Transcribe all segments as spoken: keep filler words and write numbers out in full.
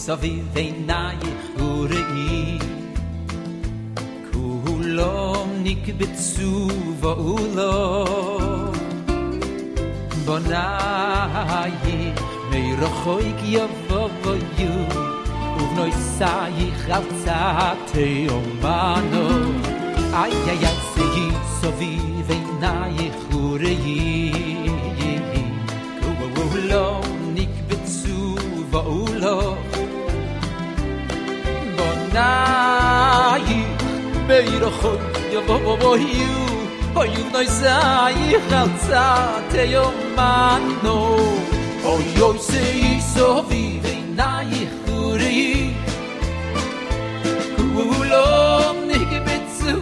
סביב עינייך וראי כולם נקבצו ועולם בנייך מרחוק יבואו ובנויסייך על צעתי אומנו איי איי איי סהי סביב עינייך וראי כולם נקבצו ועולם בנייך מרחוק יבואו ובנויסייך על צעתי אומנו אוי אוי סהי סביב עינייך וראי כולם נקבצו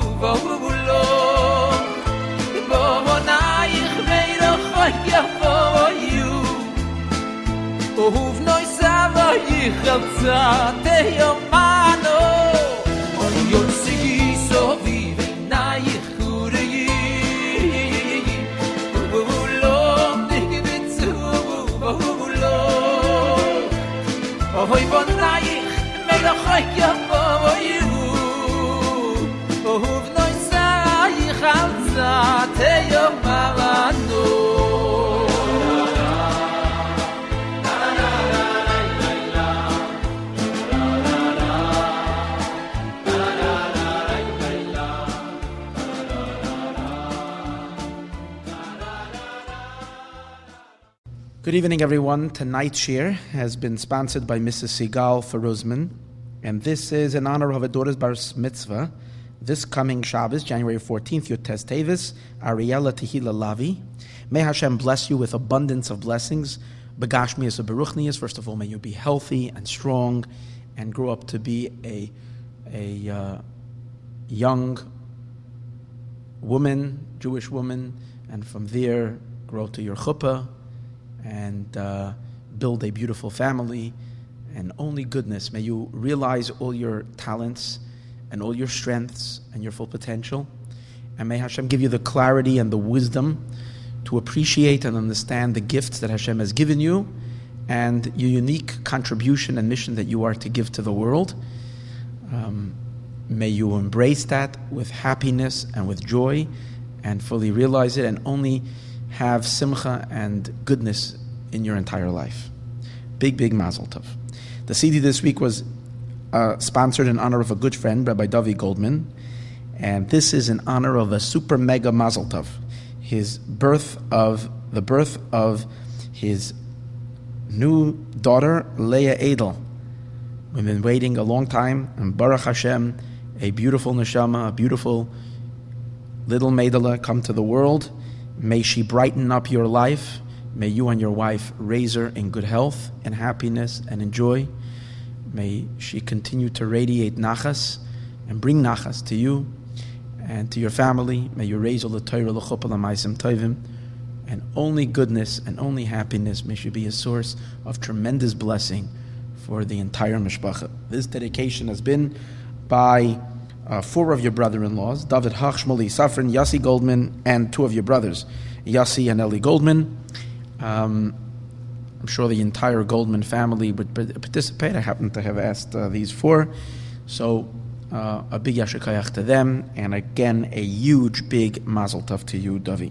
ועולם בנייך מרחוק יבואו ובנויסייך על צעתי אומנו אוי אוי סהי סביב עינייך וראי כולם נקבצו ועולם אוי בנייך מרחוק יבואו ובנויסייך על צעתי אומנו Good evening, everyone. Tonight's shir has been sponsored by Missus Sigal Ferozman, and this is in honor of a daughter's bar mitzvah. This coming Shabbos, January fourteenth, Yud Tes Tevis, Ariella Tehila Lavi. May Hashem bless you with abundance of blessings. Begashmias and Baruchnias. First of all, may you be healthy and strong, and grow up to be a a uh, young woman, Jewish woman, and from there grow to your chuppah and uh, build a beautiful family, and only goodness. May you realize all your talents and all your strengths and your full potential, and may Hashem give you the clarity and the wisdom to appreciate and understand the gifts that Hashem has given you and your unique contribution and mission that you are to give to the world. Um, may you embrace that with happiness and with joy and fully realize it, and only have simcha and goodness in your entire life. Big, big mazel tov. The C D this week was uh, sponsored in honor of a good friend, Rabbi David Goldman, and this is in honor of a super mega mazel tov, his birth of the birth of his new daughter Leah Edel. We've been waiting a long time, and Baruch Hashem, a beautiful neshama, a beautiful little Meidela come to the world. May she brighten up your life. May you and your wife raise her in good health and happiness and in joy. May she continue to radiate nachas and bring nachas to you and to your family. May you raise all the Torah l'chuppah l'maisim tovim, and only goodness and only happiness. May she be a source of tremendous blessing for the entire mishpacha. This dedication has been by Uh, four of your brother-in-laws, David Hach, Shmuley Safran, Yossi Goldman, and two of your brothers, Yossi and Eli Goldman. Um, I'm sure the entire Goldman family would participate. I happen to have asked uh, these four. So uh, a big yashikayach to them, and again, a huge, big mazel tov to you, Davi.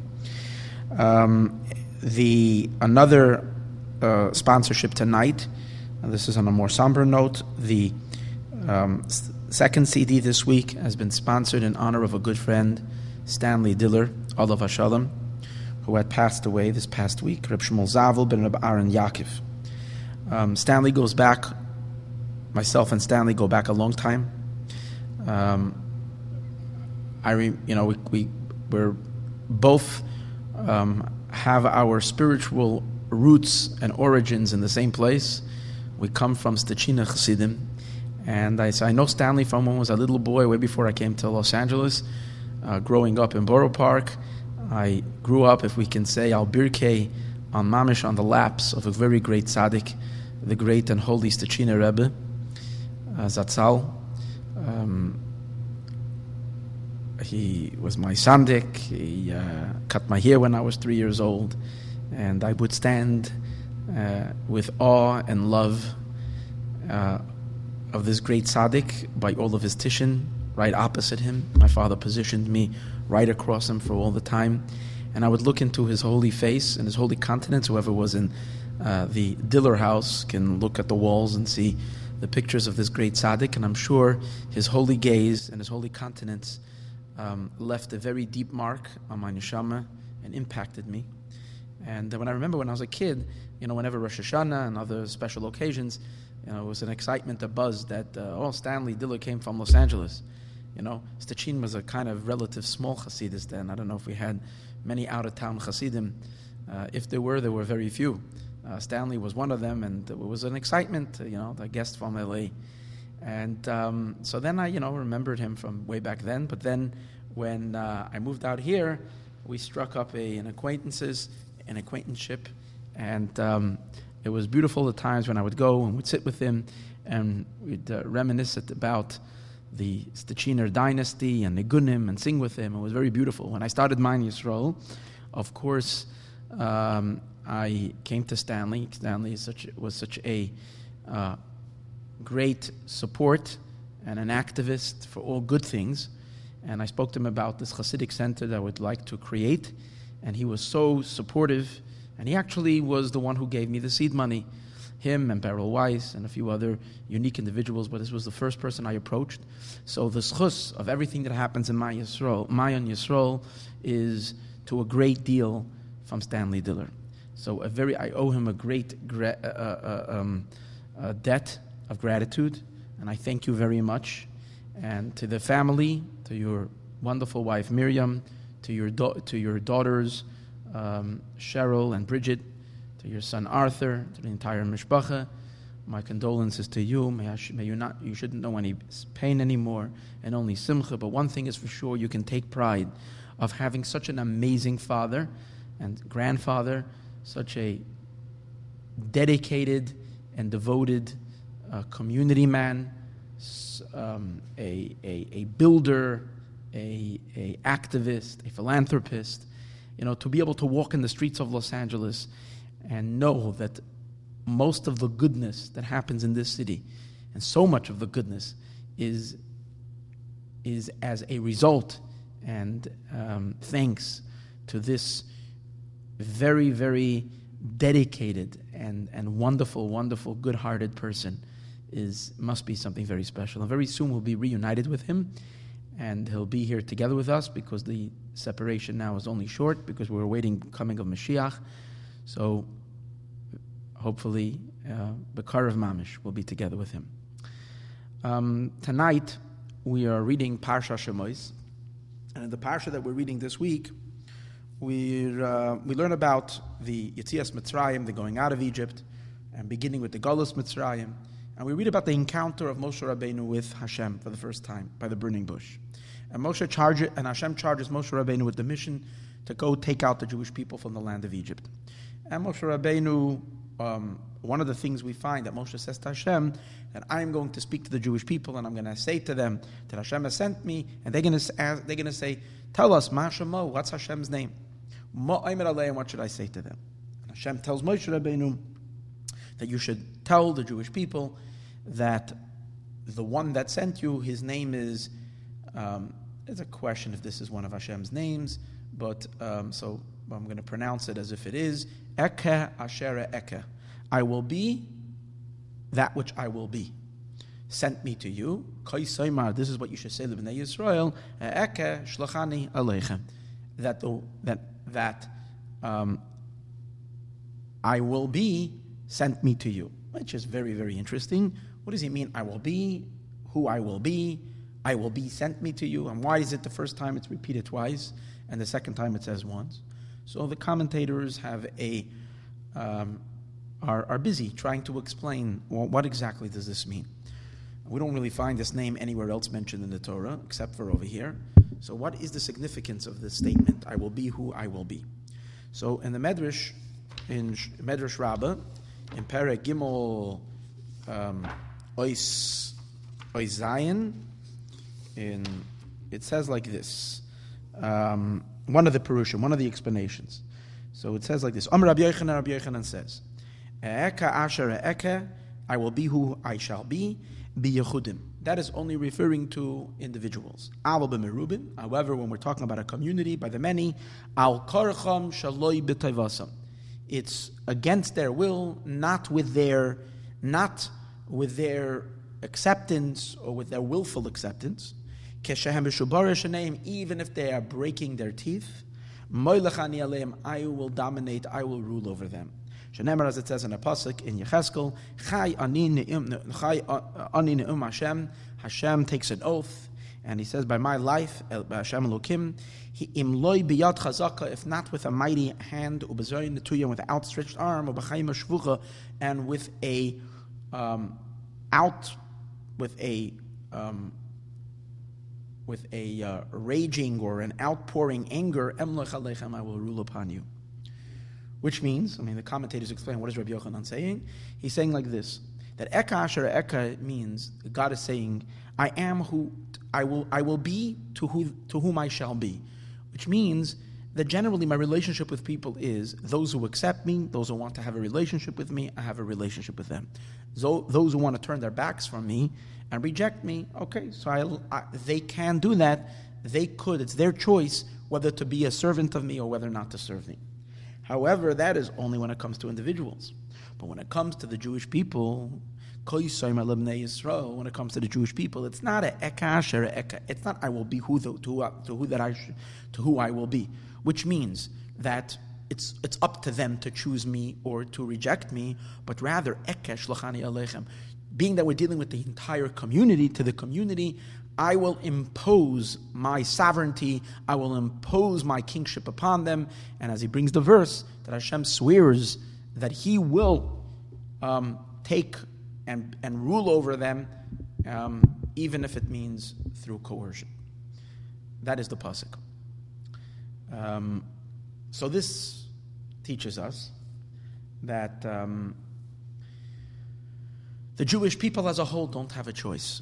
Um, the another uh, sponsorship tonight, and this is on a more somber note, the um, second C D this week has been sponsored in honor of a good friend, Stanley Diller, Olav Hashalom, who had passed away this past week, Reb Shmuel Zavel ben Reb Aaron Yaakov. Um, Stanley goes back, myself and Stanley go back a long time. Um, I, re, you know, we, we we're both um, have our spiritual roots and origins in the same place. We come from Stechina Chassidim. And I, so I know Stanley from when I was a little boy, way before I came to Los Angeles, uh, growing up in Borough Park. I grew up, if we can say, al birkei, on mamish, on the laps of a very great tzaddik, the great and holy Stechina Rebbe, uh, Zatzal. Um, he was my sandik. He uh, cut my hair when I was three years old, and I would stand uh, with awe and love uh, of this great tzaddik by all of his tishon, right opposite him. My father positioned me right across him for all the time. And I would look into his holy face and his holy countenance. Whoever was in uh, the Diller house can look at the walls and see the pictures of this great tzaddik. And I'm sure his holy gaze and his holy countenance um, left a very deep mark on my neshama and impacted me. And when I remember when I was a kid, you know, whenever Rosh Hashanah and other special occasions, you know, it was an excitement, a buzz that, uh, oh, Stanley Diller came from Los Angeles. You know, Stettin was a kind of relative small Hasidus then. I don't know if we had many out-of-town Hasidim. Uh, if there were, there were very few. Uh, Stanley was one of them, and it was an excitement, you know, the guest from L A. And um, so then I, you know, remembered him from way back then. But then when uh, I moved out here, we struck up a, an acquaintances, an acquaintanceship, and um, it was beautiful at times when I would go and would sit with him, and we'd uh, reminisce about the Stettiner dynasty and Nigunim and sing with him. It was very beautiful. When I started Ma'ayan Yisrael, of course, um, I came to Stanley. Stanley is such, was such a uh, great support and an activist for all good things. And I spoke to him about this Hasidic center that I would like to create. And he was so supportive. And he actually was the one who gave me the seed money. Him and Beryl Weiss and a few other unique individuals, but this was the first person I approached. So the schus of everything that happens in Ma'ayan Yisrael, Ma'ayan Yisrael is to a great deal from Stanley Diller. So a very, I owe him a great gra- uh, uh, um, uh, debt of gratitude, and I thank you very much. And to the family, to your wonderful wife Miriam, to your do- to your daughters um, Cheryl and Bridget, to your son Arthur, to the entire mishpacha, my condolences to you. May, I sh- may you not, you shouldn't know any pain anymore, and only simcha. But one thing is for sure, you can take pride of having such an amazing father and grandfather, such a dedicated and devoted uh, community man, um, a, a a builder, a a activist, a philanthropist. You know, to be able to walk in the streets of Los Angeles and know that most of the goodness that happens in this city, and so much of the goodness, is is as a result and um, thanks to this very, very dedicated and, and wonderful, wonderful, good-hearted person, is must be something very special. And very soon we'll be reunited with him, and he'll be here together with us, because the separation now is only short, because we're awaiting coming of Mashiach. So hopefully, uh, Bekar of Mamish will be together with him. Um, tonight, we are reading Parsha Shemois. And in the Parsha that we're reading this week, we uh, we learn about the Yetzias Mitzrayim, the going out of Egypt, and beginning with the Galus Mitzrayim. And we read about the encounter of Moshe Rabbeinu with Hashem for the first time by the burning bush. And Moshe charges, and Hashem charges Moshe Rabbeinu with the mission to go take out the Jewish people from the land of Egypt. And Moshe Rabbeinu, um, one of the things we find that Moshe says to Hashem, that I am going to speak to the Jewish people, and I'm going to say to them that Hashem has sent me, and they're going to ask, they're going to say, tell us, Ma Shemo, what's Hashem's name? And what should I say to them? And Hashem tells Moshe Rabbeinu that you should tell the Jewish people that the one that sent you, his name is, um, it's a question if this is one of Hashem's names, but um, so I'm going to pronounce it as if it is, Eke Asher Eke. I will be that which I will be. Sent me to you. This is what you should say to Bnei Yisrael. Eke Shlachani Aleichem. That the, that that um, I will be sent me to you, which is very, very interesting. What does he mean? I will be, who I will be, I will be sent me to you. And why is it the first time it's repeated twice, and the second time it says once? So the commentators have a um, are are busy trying to explain, well, what exactly does this mean? We don't really find this name anywhere else mentioned in the Torah, except for over here. So what is the significance of this statement, I will be who I will be? So in the Medrash, in Medrash Rabbah, in Perek Gimel um, Ois, Ois Zayin, in, it says like this, um, one of the Perushim, one of the explanations. So it says like this, Amar Rabbi Yochanan, Rabbi Yochanan says, Eka asher eke I will be who I shall be, be Yechudim. That is only referring to individuals. Aval b'merubim. However, when we're talking about a community, by the many, al karcham shaloi b'tayvasam. It's against their will, not with their, not with their acceptance or with their willful acceptance. Keshehem b'shubar sheneim, even if they are breaking their teeth. Moilachani aleim, I will dominate, I will rule over them. Shenemar, as it says in a pasuk in Yecheskel, Chai ani ne'um Hashem. Hashem takes an oath, and he says, by my life, by Hashem Elokim, im loy biyad chazaka, if not with a mighty hand, ubezoyin netuyah, with an outstretched arm, ubechayim shvucha, and with a um, out, with a um, with a uh, raging or an outpouring anger, emlech aleichem, I will rule upon you. Which means, I mean, the commentators explain what is Rabbi Yochanan saying. He's saying like this, that Eka Asher Eka means God is saying, I am who I will I will be to who to whom I shall be. Which means that generally my relationship with people is those who accept me, those who want to have a relationship with me, I have a relationship with them. So those who want to turn their backs from me and reject me, okay, so I, I, they can do that. They could. It's their choice whether to be a servant of me or whether not to serve me. However, that is only when it comes to individuals. But when it comes to the Jewish people, when it comes to the Jewish people, it's not a ekash or a eka. It's not I will be who the, to, to who that I sh, to who I will be, which means that it's it's up to them to choose me or to reject me. But rather ekesh lachani aleichem, being that we're dealing with the entire community, to the community, I will impose my sovereignty, I will impose my kingship upon them. And as he brings the verse, that Hashem swears that he will um, take and, and rule over them, um, even if it means through coercion. That is the pasuk. Um, so this teaches us that um, the Jewish people as a whole don't have a choice.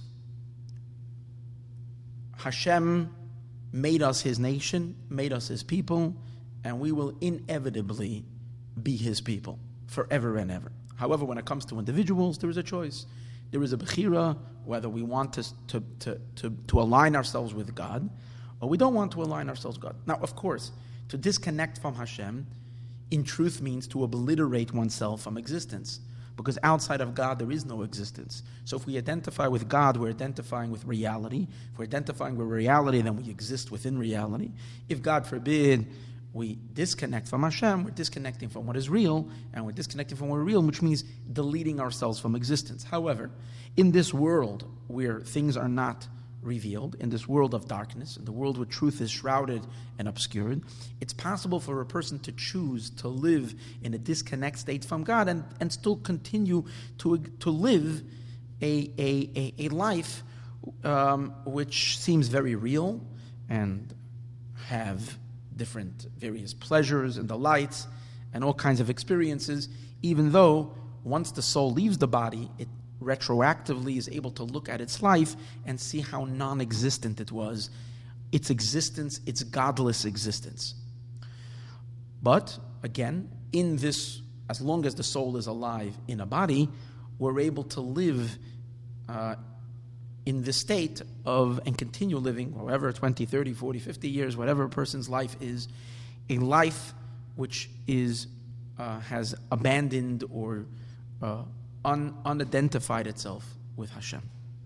Hashem made us his nation, made us his people, and we will inevitably be his people forever and ever. However, when it comes to individuals, there is a choice. There is a bechira, whether we want to, to, to, to, to align ourselves with God, or we don't want to align ourselves with God. Now, of course, to disconnect from Hashem, in truth, means to obliterate oneself from existence. Because outside of God, there is no existence. So if we identify with God, we're identifying with reality. If we're identifying with reality, then we exist within reality. If, God forbid, we disconnect from Hashem, we're disconnecting from what is real, and we're disconnecting from what is real, which means deleting ourselves from existence. However, in this world where things are not revealed, in this world of darkness, in the world where truth is shrouded and obscured, it's possible for a person to choose to live in a disconnect state from God and, and still continue to, to live a, a, a, a life um, which seems very real and have different various pleasures and delights and all kinds of experiences, even though once the soul leaves the body, it retroactively is able to look at its life and see how non-existent it was, its existence, its godless existence. But, again, in this, as long as the soul is alive in a body, we're able to live uh, in this state of, and continue living, however, twenty, thirty, forty, fifty years, whatever a person's life is, a life which is, uh, has abandoned or uh, Un, unidentified itself with Hashem.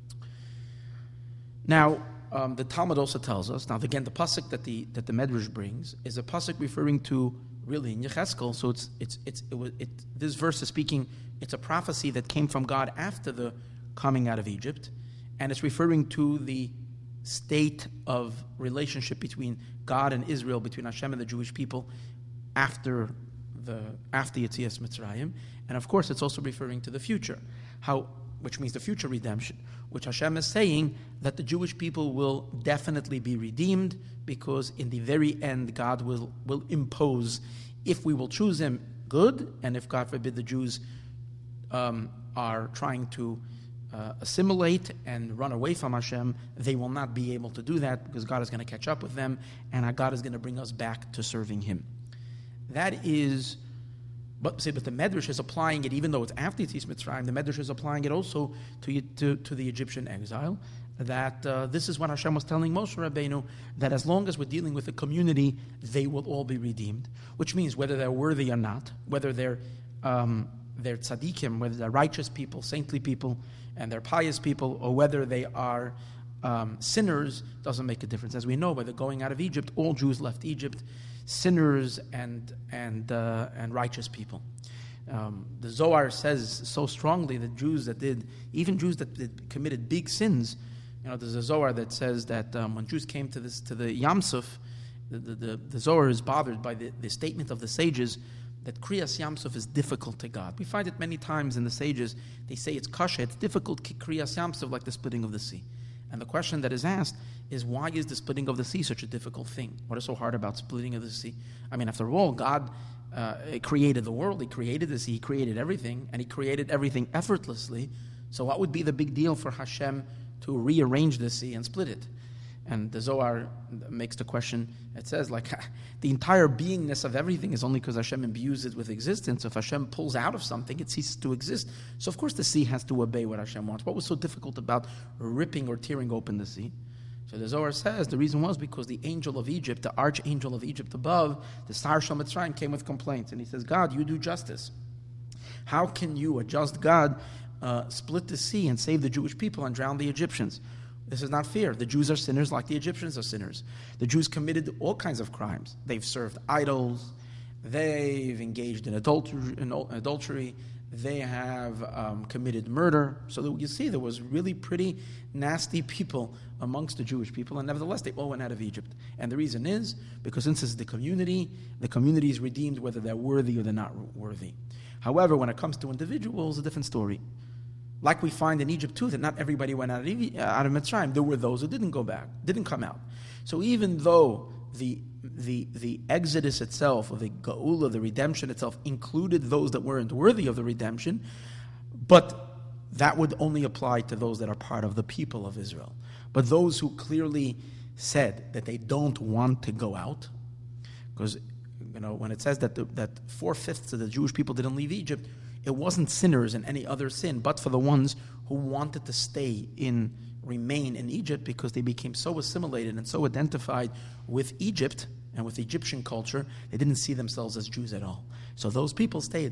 Now, um, the Talmud also tells us. Now, again, the pasuk that the that the Medrash brings is a pasuk referring to really in Yecheskel. So it's it's it's it, was, it this verse is speaking. It's a prophecy that came from God after the coming out of Egypt, and it's referring to the state of relationship between God and Israel, between Hashem and the Jewish people after the after Yetzias Mitzrayim. And of course, it's also referring to the future, how, which means the future redemption, which Hashem is saying that the Jewish people will definitely be redeemed, because in the very end, God will, will impose, if we will choose him, good, and if, God forbid, the Jews um, are trying to uh, assimilate and run away from Hashem, they will not be able to do that, because God is going to catch up with them, and God is going to bring us back to serving him. That is But see, but the Medrash is applying it, even though it's after Yetzias Mitzrayim, the Medrash is applying it also to to, to the Egyptian exile. That uh, this is what Hashem was telling Moshe Rabbeinu, that as long as we're dealing with a community, they will all be redeemed. Which means whether they're worthy or not, whether they're um, they're tzaddikim, whether they're righteous people, saintly people, and they're pious people, or whether they are um, sinners, doesn't make a difference. As we know, by the going out of Egypt, all Jews left Egypt, sinners and and uh, and righteous people. Um, the Zohar says so strongly that Jews that did, even Jews that did, committed big sins, you know, there's a Zohar that says that um, when Jews came to this to the Yam Suf, the, the, the, the Zohar is bothered by the, the statement of the sages that Kriyas Yam Suf is difficult to God. We find it many times in the sages. They say it's kasha, it's difficult, Kriyas Yam Suf, like the splitting of the sea. And the question that is asked is, why is the splitting of the sea such a difficult thing? What is so hard about splitting of the sea? I mean, after all, God uh, created the world, He created the sea, He created everything, and He created everything effortlessly. So what would be the big deal for Hashem to rearrange the sea and split it? And the Zohar makes the question, it says, like, the entire beingness of everything is only because Hashem imbues it with existence. If Hashem pulls out of something, it ceases to exist. So, of course, the sea has to obey what Hashem wants. What was so difficult about ripping or tearing open the sea? So the Zohar says the reason was because the angel of Egypt, the archangel of Egypt above, the Sar Shel Mitzrayim, came with complaints. And he says, God, you do justice. How can you, a just God, uh, split the sea and save the Jewish people and drown the Egyptians? This is not fair. The Jews are sinners like the Egyptians are sinners. The Jews committed all kinds of crimes. They've served idols. They've engaged in adultery. In adultery. They have um, committed murder. So that you see, there was really pretty nasty people amongst the Jewish people, and nevertheless, they all went out of Egypt. And the reason is because since it's the community, the community is redeemed whether they're worthy or they're not worthy. However, when it comes to individuals, a different story. Like we find in Egypt too, that not everybody went out of, out of Mitzrayim. There were those who didn't go back, didn't come out. So even though the the the exodus itself, or the Geula, the redemption itself, included those that weren't worthy of the redemption, but that would only apply to those that are part of the people of Israel. But those who clearly said that they don't want to go out, because you know when it says that the, that four fifths of the Jewish people didn't leave Egypt, it wasn't sinners in any other sin, but for the ones who wanted to stay in, remain in Egypt because they became so assimilated and so identified with Egypt and with Egyptian culture, they didn't see themselves as Jews at all. So those people stayed.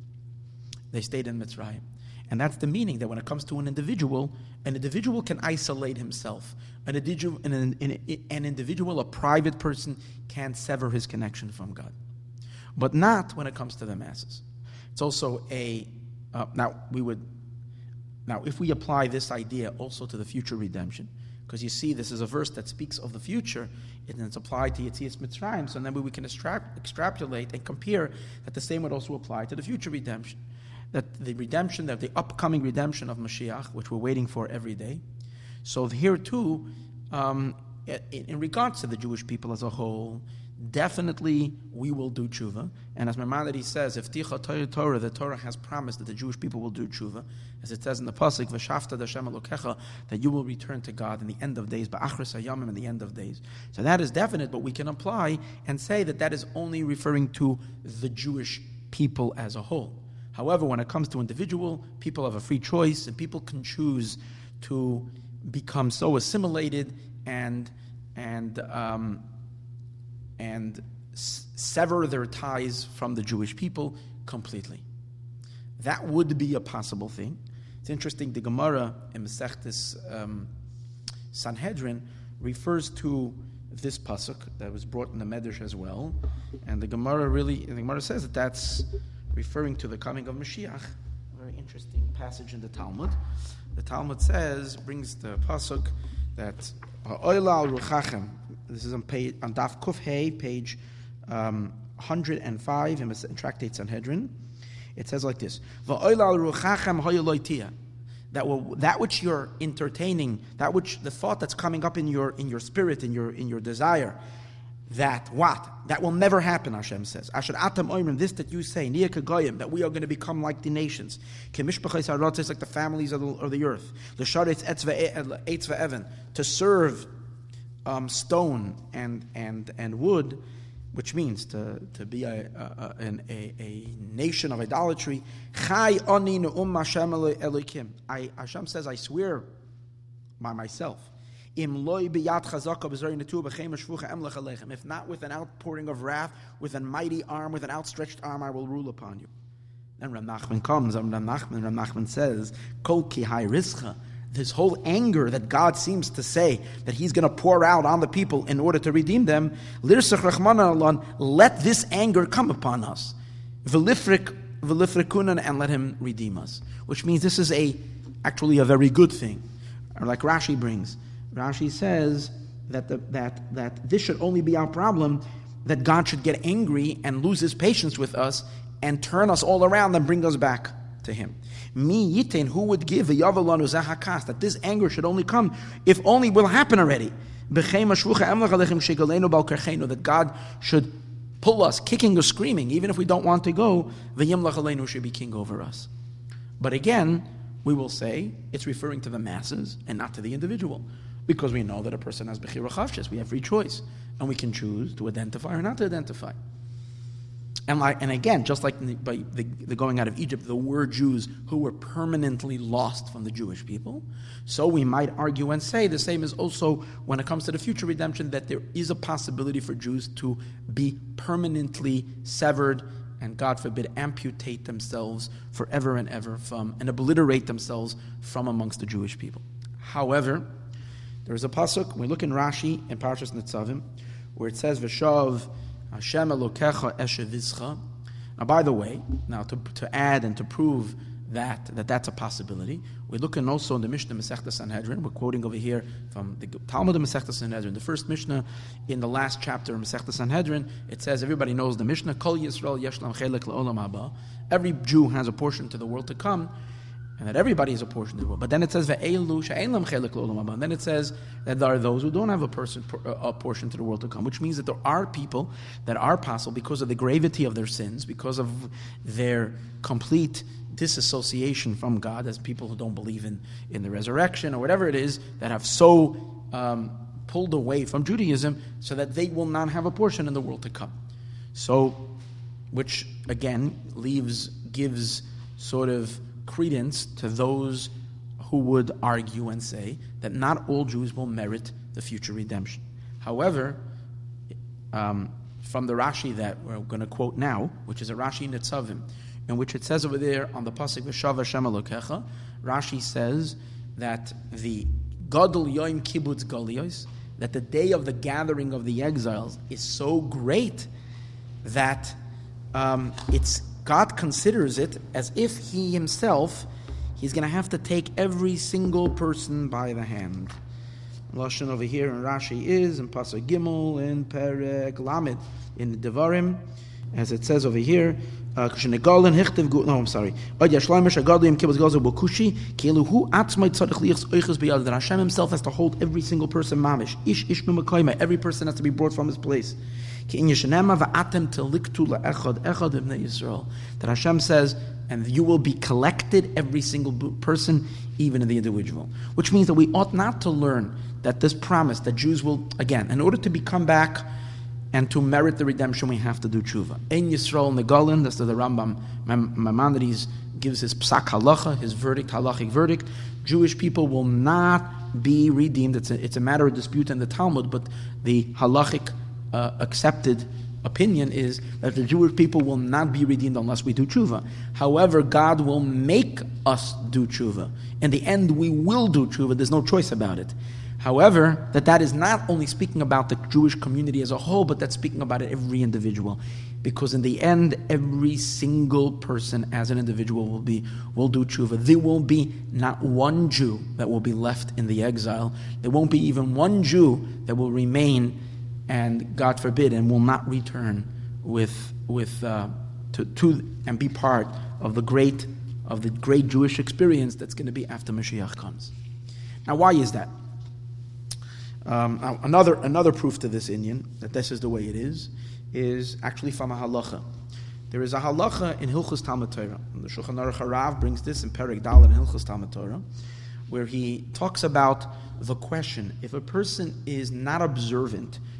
They stayed in Mitzrayim. And that's the meaning that when it comes to an individual, an individual can isolate himself. An individual, an, an, an individual, a private person, can sever his connection from God. But not when it comes to the masses. It's also a, uh, now we would, now if we apply this idea also to the future redemption, because you see this is a verse that speaks of the future, and it's applied to Yetzias Mitzrayim, so then we can extra- extrapolate and compare that the same would also apply to the future redemption. That the redemption, that the upcoming redemption of Mashiach, which we're waiting for every day. So here too, um, in, in regards to the Jewish people as a whole, definitely we will do tshuva. And as Maimonides says, if Ticha Torah, Torah, the Torah has promised that the Jewish people will do tshuva, as it says in the pasuk, V'shafta d'Hashem Elokecha, that you will return to God in the end of days, Ba'achris hayamim, in the end of days. So that is definite, but we can apply and say that that is only referring to the Jewish people as a whole. However, when it comes to individual, people have a free choice, and people can choose to become so assimilated and and um, and s- sever their ties from the Jewish people completely. That would be a possible thing. It's interesting, the Gemara in Masechtes um, Sanhedrin refers to this pasuk that was brought in the Medrash as well, and the Gemara really, the Gemara says that that's referring to the coming of Mashiach. A very interesting passage in the Talmud. The Talmud says, brings the pasuk that Ha'oila al-Ruchachem. This is on page on Daf Kuf Hey, page um, one hundred five in Tractate Sanhedrin. It says like this: Va'oila al-Ruchachem ha'yoloitia. That will that which you're entertaining, that which the thought that's coming up in your in your spirit, in your in your desire. That what? That will never happen, Hashem says. Asher atam oimrim, this that you say, Niyah kagoyim, that we are going to become like the nations. Kemishpachos harotzos, like the families of the, of the earth. L'sharetz etz ve'evan, to serve um, stone and and and wood. which means to, to be a, a, a, a, a nation of idolatry. Chai ani ne'um Hashem Elokim. I, Hashem says, I swear by myself. If not with an outpouring of wrath, with a mighty arm, with an outstretched arm, I will rule upon you. Then Rav Nachman comes, and Rav Nachman, Rav Nachman says, Kol ki hai rizcha. This whole anger that God seems to say that He's going to pour out on the people in order to redeem them, lirsach rachmana alon, let this anger come upon us. V'lifrik, v'lifrikunan, and let Him redeem us. Which means this is a actually a very good thing. Or like Rashi brings. Rashi says that the, that that this should only be our problem, that God should get angry and lose His patience with us and turn us all around and bring us back to Him. Mi yitain, who would give a yavalanu zahakas, that this anger should only come, if only will happen already. That God should pull us, kicking or screaming, even if we don't want to go, v'yimlach aleinu should be king over us. But again, we will say it's referring to the masses and not to the individual, because we know that a person has bechira chavshes. We have free choice, and we can choose to identify or not to identify. And like, and again, just like the, by the, the going out of Egypt, there were Jews who were permanently lost from the Jewish people. So we might argue and say the same is also when it comes to the future redemption, that there is a possibility for Jews to be permanently severed and, God forbid, amputate themselves forever and ever from, and obliterate themselves from amongst the Jewish people. However, there is a pasuk, we look in Rashi in Parshas Nitzavim, where it says, V'shav Hashem Elokecha Eshevizcha. Now, by the way, now to, to add and to prove that, that that's a possibility, we look in also in the Mishnah Masechta Sanhedrin. We're quoting over here from the Talmud of Masechta Sanhedrin, the first Mishnah in the last chapter of Masechta Sanhedrin. It says, everybody knows the Mishnah, Kol Yisrael Yeshlam Chelek Le'olam Haba. Every Jew has a portion to the world to come, and that everybody is a portion of the world. But then it says, Ve'elu she'ein lam chelek le'olam haba. And then it says that there are those who don't have a, person, a portion to the world to come, which means that there are people that are possible, because of the gravity of their sins, because of their complete disassociation from God, as people who don't believe in, in the resurrection or whatever it is, that have so um, pulled away from Judaism, so that they will not have a portion in the world to come. So, which again leaves, gives sort of credence to those who would argue and say that not all Jews will merit the future redemption. However, um, from the Rashi that we're going to quote now, which is a Rashi in Nitzavim, in which it says over there on the pasuk V'shav Hashem Elokecha, Rashi says that the Gadol Yom Kibbutz Galiyos, that the day of the gathering of the exiles is so great that um, it's God considers it as if He Himself, He's going to have to take every single person by the hand. Lashon over here in Rashi is in Pasuk Gimel, in Perek Lamed, in the Devarim, as it says over here. Uh, no, I'm sorry. That Hashem Himself has to hold every single person mamish. Ish ish numakoyma. Every person has to be brought from his place. That Hashem says, and you will be collected, every single person, even in the individual. Which means that we ought not to learn that this promise that Jews will, again, in order to become back and to merit the redemption, we have to do tshuva. Ein Yisrael Negalin, that's the Rambam Maimonides gives his psak halacha, his verdict, halachic verdict. Jewish people will not be redeemed. It's a, it's a matter of dispute in the Talmud, but the halachic uh, accepted opinion is that the Jewish people will not be redeemed unless we do tshuva. However, God will make us do tshuva. In the end, we will do tshuva. There's no choice about it. However, that that is not only speaking about the Jewish community as a whole, but that's speaking about every individual. Because in the end, every single person as an individual will be will do tshuva. There will be not one Jew that will be left in the exile. There won't be even one Jew that will remain, and God forbid, and will not return with with uh, to, to and be part of the great of the great Jewish experience that's going to be after Mashiach comes. Now, why is that? Um, another another proof to this Inyan, that this is the way it is, is actually from a halacha. There is a halacha in Hilchos Talmud Torah. The Shulchan Aruch Harav brings this in Perek Dalet in Hilchos Talmud Torah, where he talks about the question, if a person is not observant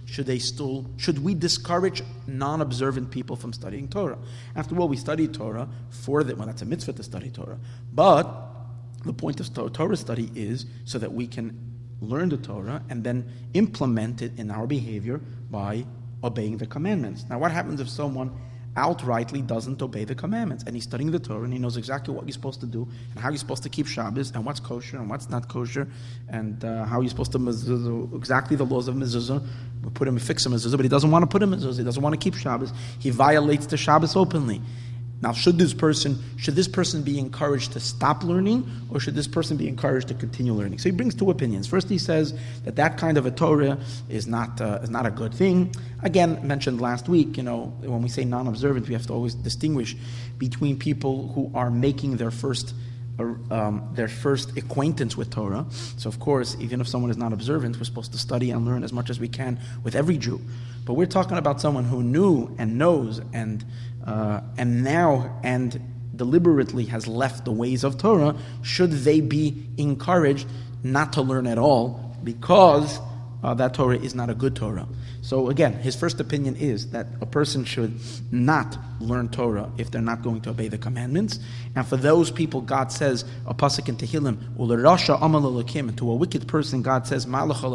should they still, should we discourage non-observant people from studying Torah? After all, we study Torah for that. Well, that's a mitzvah to study Torah. But the point of Torah study is so that we can learn the Torah and then implement it in our behavior by obeying the commandments. Now, what happens if someone outrightly doesn't obey the commandments, and he's studying the Torah and he knows exactly what you're supposed to do and how you're supposed to keep Shabbos and what's kosher and what's not kosher and uh, how you're supposed to mezuzah, exactly the laws of mezuzah, we put him fix a mezuzah, but he doesn't want to put him mezuzah, he doesn't want to keep Shabbos, he violates the Shabbos openly. Now, should this person should this person be encouraged to stop learning, or should this person be encouraged to continue learning? So he brings two opinions. First, he says that that kind of a Torah is not uh, is not a good thing. Again, mentioned last week, you know, when we say non-observant, we have to always distinguish between people who are making their first um, their first acquaintance with Torah. So, of course, even if someone is not observant, we're supposed to study and learn as much as we can with every Jew. But we're talking about someone who knew and knows and Uh, and now and deliberately has left the ways of Torah. Should they be encouraged not to learn at all because uh, that Torah is not a good Torah? So again, his first opinion is that a person should not learn Torah if they're not going to obey the commandments. And for those people, God says, a pasuk in Tehillim, "Ulerasha amal elokim," to a wicked person, God says,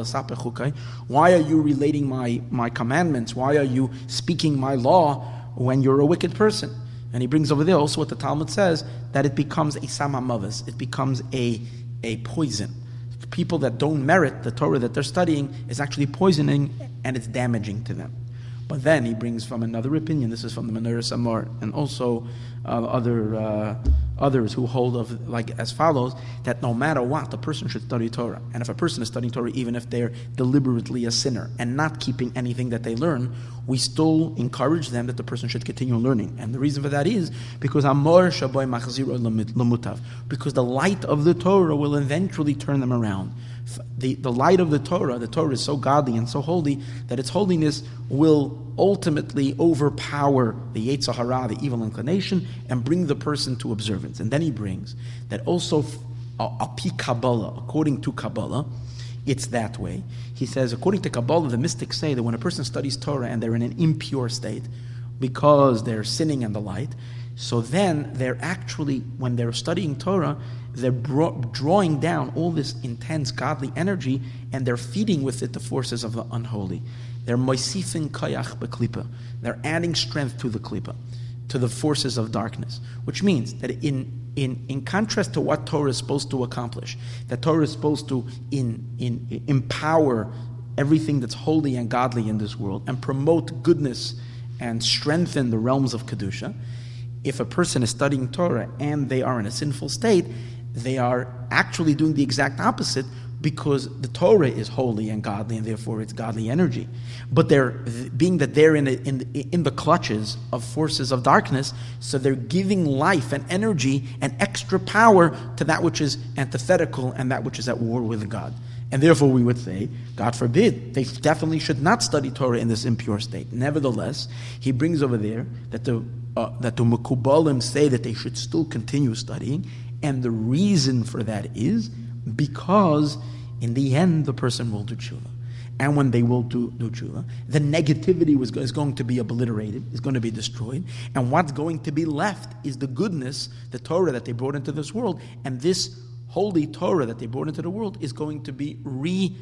"Why are you relating my, my commandments? Why are you speaking my law when you're a wicked person?" And he brings over there also what the Talmud says, that it becomes a samamavis, it becomes a, a poison. People that don't merit the Torah that they're studying is actually poisoning and it's damaging to them. But then he brings from another opinion, this is from the Menorah Samar, and also uh, other uh, others who hold of like as follows, that no matter what, the person should study Torah. And if a person is studying Torah, even if they're deliberately a sinner and not keeping anything that they learn, we still encourage them that the person should continue learning. And the reason for that is because Amor Shaboy Machziro Lamutav, because the light of the Torah will eventually turn them around. The, the light of the Torah, the Torah is so godly and so holy that its holiness will ultimately overpower the Yetzer Hara, the evil inclination, and bring the person to observance. And then he brings that also, api Kabbalah, according to Kabbalah, it's that way. He says, according to Kabbalah, the mystics say that when a person studies Torah and they're in an impure state because they're sinning in the light, so then they're actually, when they're studying Torah, they're bro- drawing down all this intense godly energy and they're feeding with it the forces of the unholy. They're moisifin kayach beklipa. They're adding strength to the klipa, to the forces of darkness, which means that in in in contrast to what Torah is supposed to accomplish, that Torah is supposed to in, in empower everything that's holy and godly in this world and promote goodness and strengthen the realms of Kedusha. If a person is studying Torah and they are in a sinful state, they are actually doing the exact opposite, because the Torah is holy and godly and therefore it's godly energy. But they're being that they're in, a, in in the clutches of forces of darkness, so they're giving life and energy and extra power to that which is antithetical and that which is at war with God. And therefore we would say, God forbid, they definitely should not study Torah in this impure state. Nevertheless, he brings over there that the uh, that the Mekubalim say that they should still continue studying, and the reason for that is because in the end the person will do tshuva. And when they will do, do tshuva, the negativity was, is going to be obliterated, is going to be destroyed, and what's going to be left is the goodness, the Torah that they brought into this world, and this holy Torah that they brought into the world is going to be re,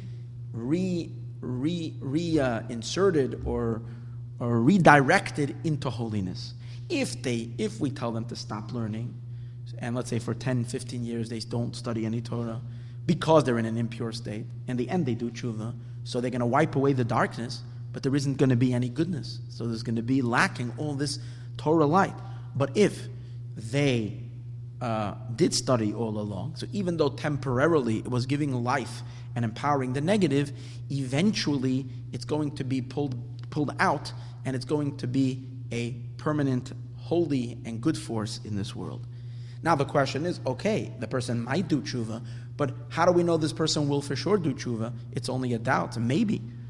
re, re, re uh, inserted or, or redirected into holiness. If they, if we tell them to stop learning, and let's say for ten, fifteen years they don't study any Torah because they're in an impure state, in the end they do tshuva, so they're going to wipe away the darkness, but there isn't going to be any goodness. So there's going to be lacking all this Torah light. But if they uh, did study all along, so even though temporarily it was giving life and empowering the negative, eventually it's going to be pulled pulled out, and it's going to be a permanent, holy, and good force in this world. Now the question is, okay, the person might do tshuva, but how do we know this person will for sure do tshuva? It's only a doubt. Maybe.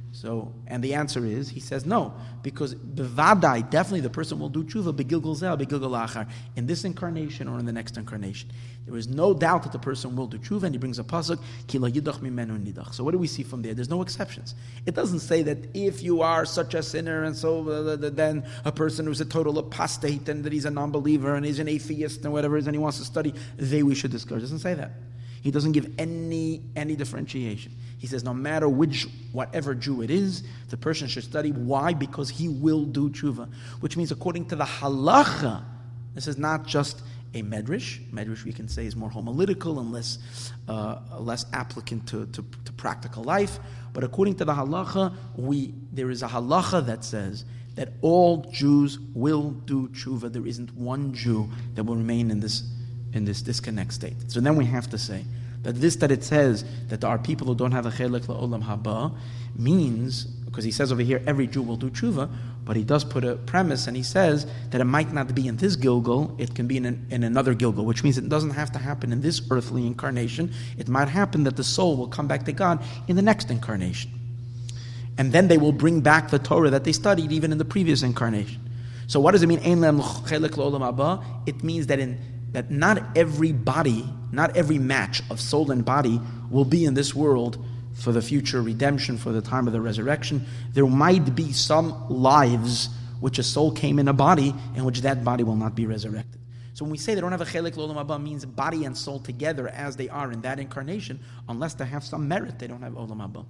So, and the answer is, he says no, because bevadai, definitely the person will do tshuva begilgul zeh, begilgul achar, in this incarnation or in the next incarnation. There is no doubt that the person will do tshuva, and he brings a pasuk, ki la yidach mimenu nidach. So what do we see from there? There's no exceptions. It doesn't say that if you are such a sinner, and so uh, then a person who's a total apostate, and that he's a non-believer, and he's an atheist, and whatever it is, and he wants to study, they we should discourage. It doesn't say that. He doesn't give any any differentiation. He says no matter which, whatever Jew it is, the person should study. Why? Because he will do tshuva. Which means according to the halacha, this is not just a medrash. Medrash we can say is more homiletical and less, uh, less applicant to, to, to practical life. But according to the halacha, we there is a halacha that says that all Jews will do tshuva. There isn't one Jew that will remain in this in this disconnect state. So then we have to say that this that it says that there are people who don't have a chelek la'olam haba means, because he says over here every Jew will do tshuva, but he does put a premise and he says that it might not be in this Gilgul, it can be in, an, in another Gilgul, which means it doesn't have to happen in this earthly incarnation. It might happen that the soul will come back to God in the next incarnation. And then they will bring back the Torah that they studied even in the previous incarnation. So what does it mean? Ein lehem chelek la'olam haba? It means that in that not every body, not every match of soul and body will be in this world for the future redemption, for the time of the resurrection. There might be some lives which a soul came in a body, in which that body will not be resurrected. So when we say they don't have a chelek l'olam haba, means body and soul together as they are in that incarnation, unless they have some merit, they don't have olam haba.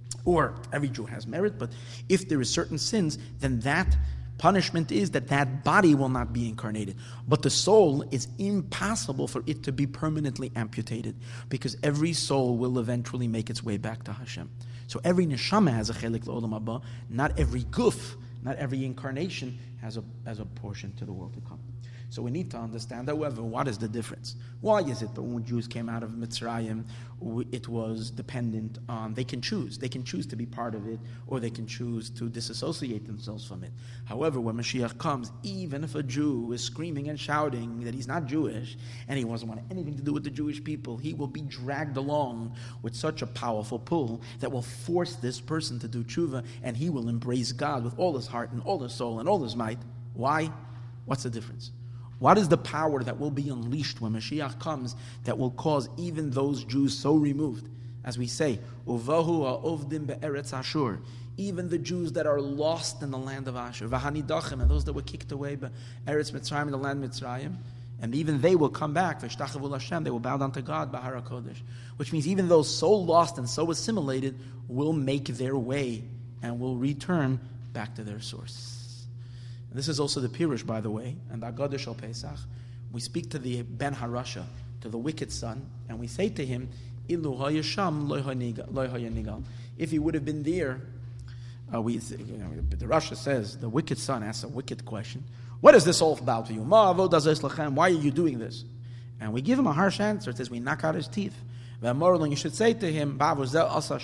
Or every Jew has merit, but if there is certain sins, then that punishment is that that body will not be incarnated. But the soul is impossible for it to be permanently amputated, because every soul will eventually make its way back to Hashem. So every neshama has a chelek l'olam haba. Not every guf, not every incarnation has a, has a portion to the world to come. So we need to understand, however, what is the difference? Why is it that when Jews came out of Mitzrayim, it was dependent on, they can choose. They can choose to be part of it, or they can choose to disassociate themselves from it. However, when Mashiach comes, even if a Jew is screaming and shouting that he's not Jewish, and he doesn't want anything to do with the Jewish people, he will be dragged along with such a powerful pull that will force this person to do tshuva, and he will embrace God with all his heart and all his soul and all his might. Why? What's the difference? What is the power that will be unleashed when Mashiach comes that will cause even those Jews so removed? As we say, Uvahu ha'ovdim be'eretz Ashur, even the Jews that are lost in the land of Ashur, V'hanidachim, and those that were kicked away by Eretz Mitzrayim, the land of Mitzrayim, and even they will come back, V'shtachavu Hashem, they will bow down to God, Bahar HaKodesh, which means even those so lost and so assimilated will make their way and will return back to their source. And this is also the Pirush, by the way, and the Agadah Shel Pesach. We speak to the Ben Harasha, to the wicked son, and we say to him, Ilu hayasham lo hayanigal. If he would have been there, uh, we, you know, the Rasha says, the wicked son asks a wicked question. What is this all about to you? Ma avodas es lachem. Why are you doing this? And we give him a harsh answer. It says, we knock out his teeth. You should say to him, it was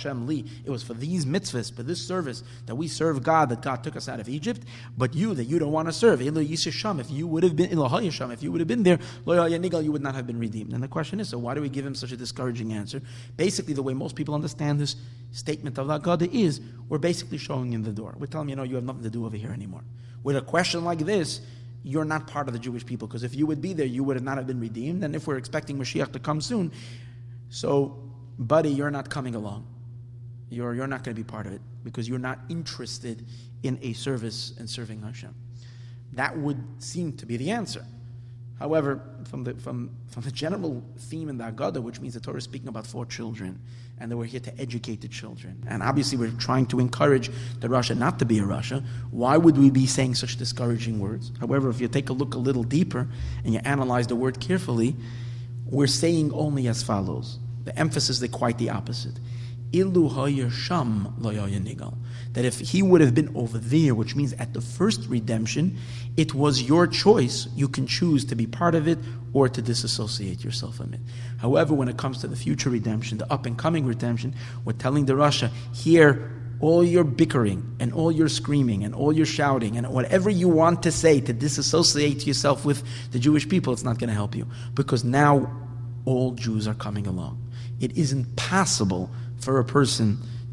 for these mitzvahs, for this service, that we serve God, that God took us out of Egypt, but you, that you don't want to serve. If you would have been, if you would have been there, you would not have been redeemed. And the question is, so why do we give him such a discouraging answer? Basically, the way most people understand this statement of Haggadah is, we're basically showing him the door. We're telling him, you know, you have nothing to do over here anymore. With a question like this, you're not part of the Jewish people, because if you would be there, you would not have been redeemed. And if we're expecting Mashiach to come soon, so, buddy, you're not coming along. You're, you're not going to be part of it, because you're not interested in a service and serving Hashem. That would seem to be the answer. However, from the from, from the general theme in the Haggadah, which means the Torah is speaking about four children, and that we're here to educate the children. And obviously we're trying to encourage the Rasha not to be a Rasha. Why would we be saying such discouraging words? However, if you take a look a little deeper, and you analyze the word carefully, we're saying only as follows. The emphasis is quite the opposite. Ilu hayasham lo yanigal. That if he would have been over there, which means at the first redemption, it was your choice. You can choose to be part of it or to disassociate yourself from it. However, when it comes to the future redemption, the up-and-coming redemption, we're telling the Rasha, here, all your bickering and all your screaming and all your shouting and whatever you want to say to disassociate yourself with the Jewish people, it's not going to help you, because now all Jews are coming along. It isn't possible for a person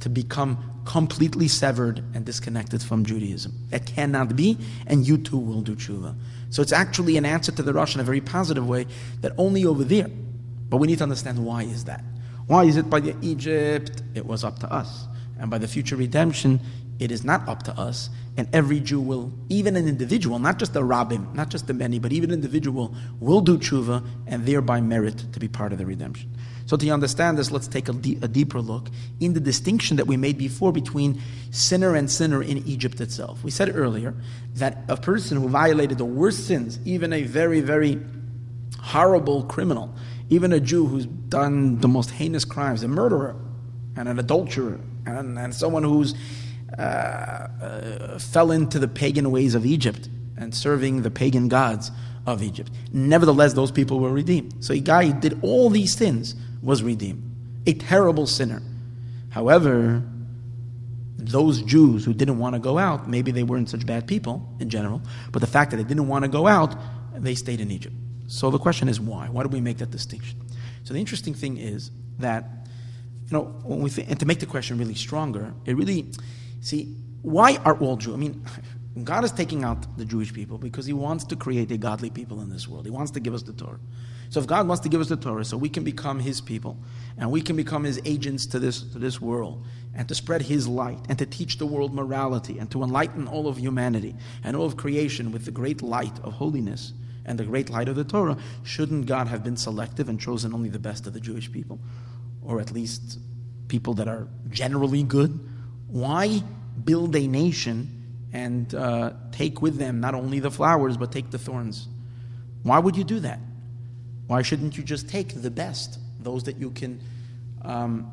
to become completely severed and disconnected from Judaism. That cannot be, and you too will do tshuva. So it's actually an answer to the Rosh in a very positive way, that only over there. But we need to understand, why is that? Why is it by the Egypt it was up to us, and by the future redemption it is not up to us, and every Jew will, even an individual, not just the rabbim, not just the many, but even an individual will do tshuva and thereby merit to be part of the redemption. So to understand this, let's take a, de- a deeper look in the distinction that we made before between sinner and sinner in Egypt itself. We said earlier that a person who violated the worst sins, even a very, very horrible criminal, even a Jew who's done the most heinous crimes, a murderer and an adulterer and, and someone who's uh, uh, fell into the pagan ways of Egypt and serving the pagan gods of Egypt. Nevertheless, those people were redeemed. So a guy who did all these sins was redeemed. A terrible sinner. However, those Jews who didn't want to go out, maybe they weren't such bad people in general, but the fact that they didn't want to go out, they stayed in Egypt. So the question is, why? Why do we make that distinction? So the interesting thing is that, you know, when we think, and to make the question really stronger, it really, see, why are all Jews? I mean, God is taking out the Jewish people because He wants to create a godly people in this world. He wants to give us the Torah. So if God wants to give us the Torah so we can become His people, and we can become His agents to this, to this world, and to spread His light, and to teach the world morality, and to enlighten all of humanity, and all of creation with the great light of holiness, and the great light of the Torah, shouldn't God have been selective and chosen only the best of the Jewish people? Or at least people that are generally good? Why build a nation and uh, take with them not only the flowers, but take the thorns? Why would you do that? Why shouldn't you just take the best, those that you can um,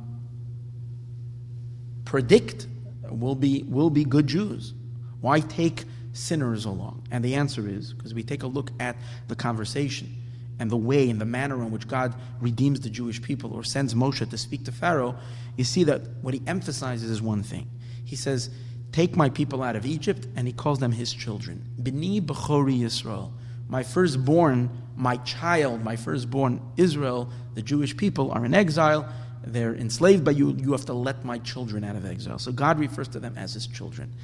predict will be will be good Jews? Why take sinners along? And the answer is because we take a look at the conversation and the way and the manner in which God redeems the Jewish people or sends Moshe to speak to Pharaoh, you see that what he emphasizes is one thing. He says, take my people out of Egypt, and he calls them his children. B'ni b'chori Yisrael. My firstborn, my child, my firstborn Israel, the Jewish people are in exile. They're enslaved by you. You have to let my children out of exile. So God refers to them as his children.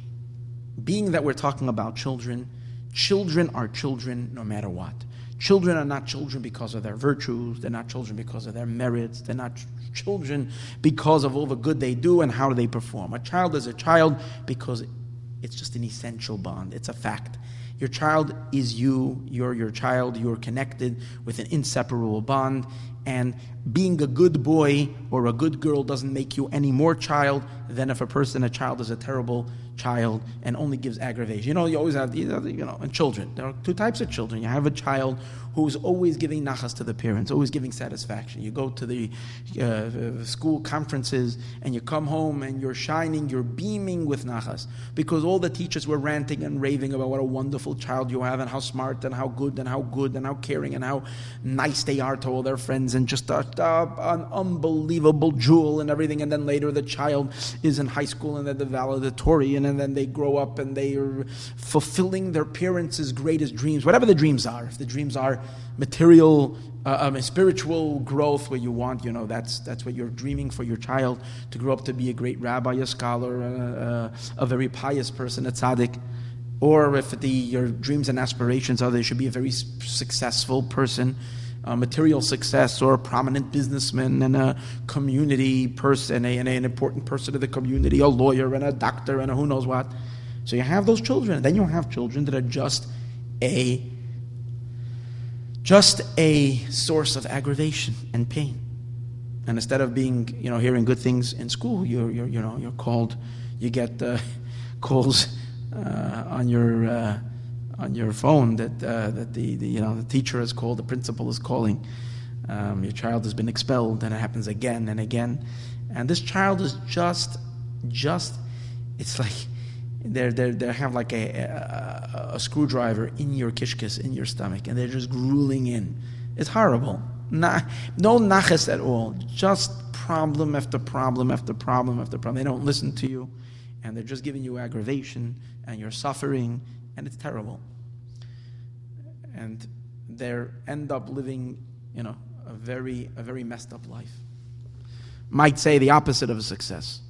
Being that we're talking about children, children are children no matter what. Children are not children because of their virtues. They're not children because of their merits. They're not ch- children because of all the good they do and how they perform. A child is a child because it's just an essential bond. It's a fact. Your child is you. You're your child. You're connected with an inseparable bond. And being a good boy or a good girl doesn't make you any more child than if a person, a child, is a terrible child and only gives aggravation. You know, you always have, you know, and children. There are two types of children. You have a child who's always giving nachas to the parents, always giving satisfaction. You go to the uh, school conferences and you come home and you're shining, you're beaming with nachas because all the teachers were ranting and raving about what a wonderful child you have and how smart and how good and how good and how caring and how nice they are to all their friends and just a, a, an unbelievable jewel and everything. And then later the child is in high school and they're the valedictorian, and then they grow up and they are fulfilling their parents' greatest dreams, whatever the dreams are. If the dreams are material, uh, um, spiritual growth, where you want, you know, that's that's what you're dreaming for your child, to grow up to be a great rabbi, a scholar, a, a, a very pious person, a tzaddik. Or if the your dreams and aspirations are they should be a very successful person, uh, material success, or a prominent businessman and a community person, a, and an important person of the community, a lawyer and a doctor and a who knows what. So you have those children. Then you have children that are just a just a source of aggravation and pain. And instead of being, you know, hearing good things in school, you're, you're you know, you're called, you get uh, calls uh, on your uh, on your phone that uh, that the, the you know the teacher is called, the principal is calling. Um, your child has been expelled, and it happens again and again. And this child is just, just, it's like they're they they have like a, a a screwdriver in your kishkis, in your stomach, and they're just grueling in. It's horrible. Nah, no nachas at all. Just problem after problem after problem after problem. They don't listen to you, and they're just giving you aggravation, and you're suffering, and it's terrible. And they end up living, you know, a very a very messed up life. Might say the opposite of a success.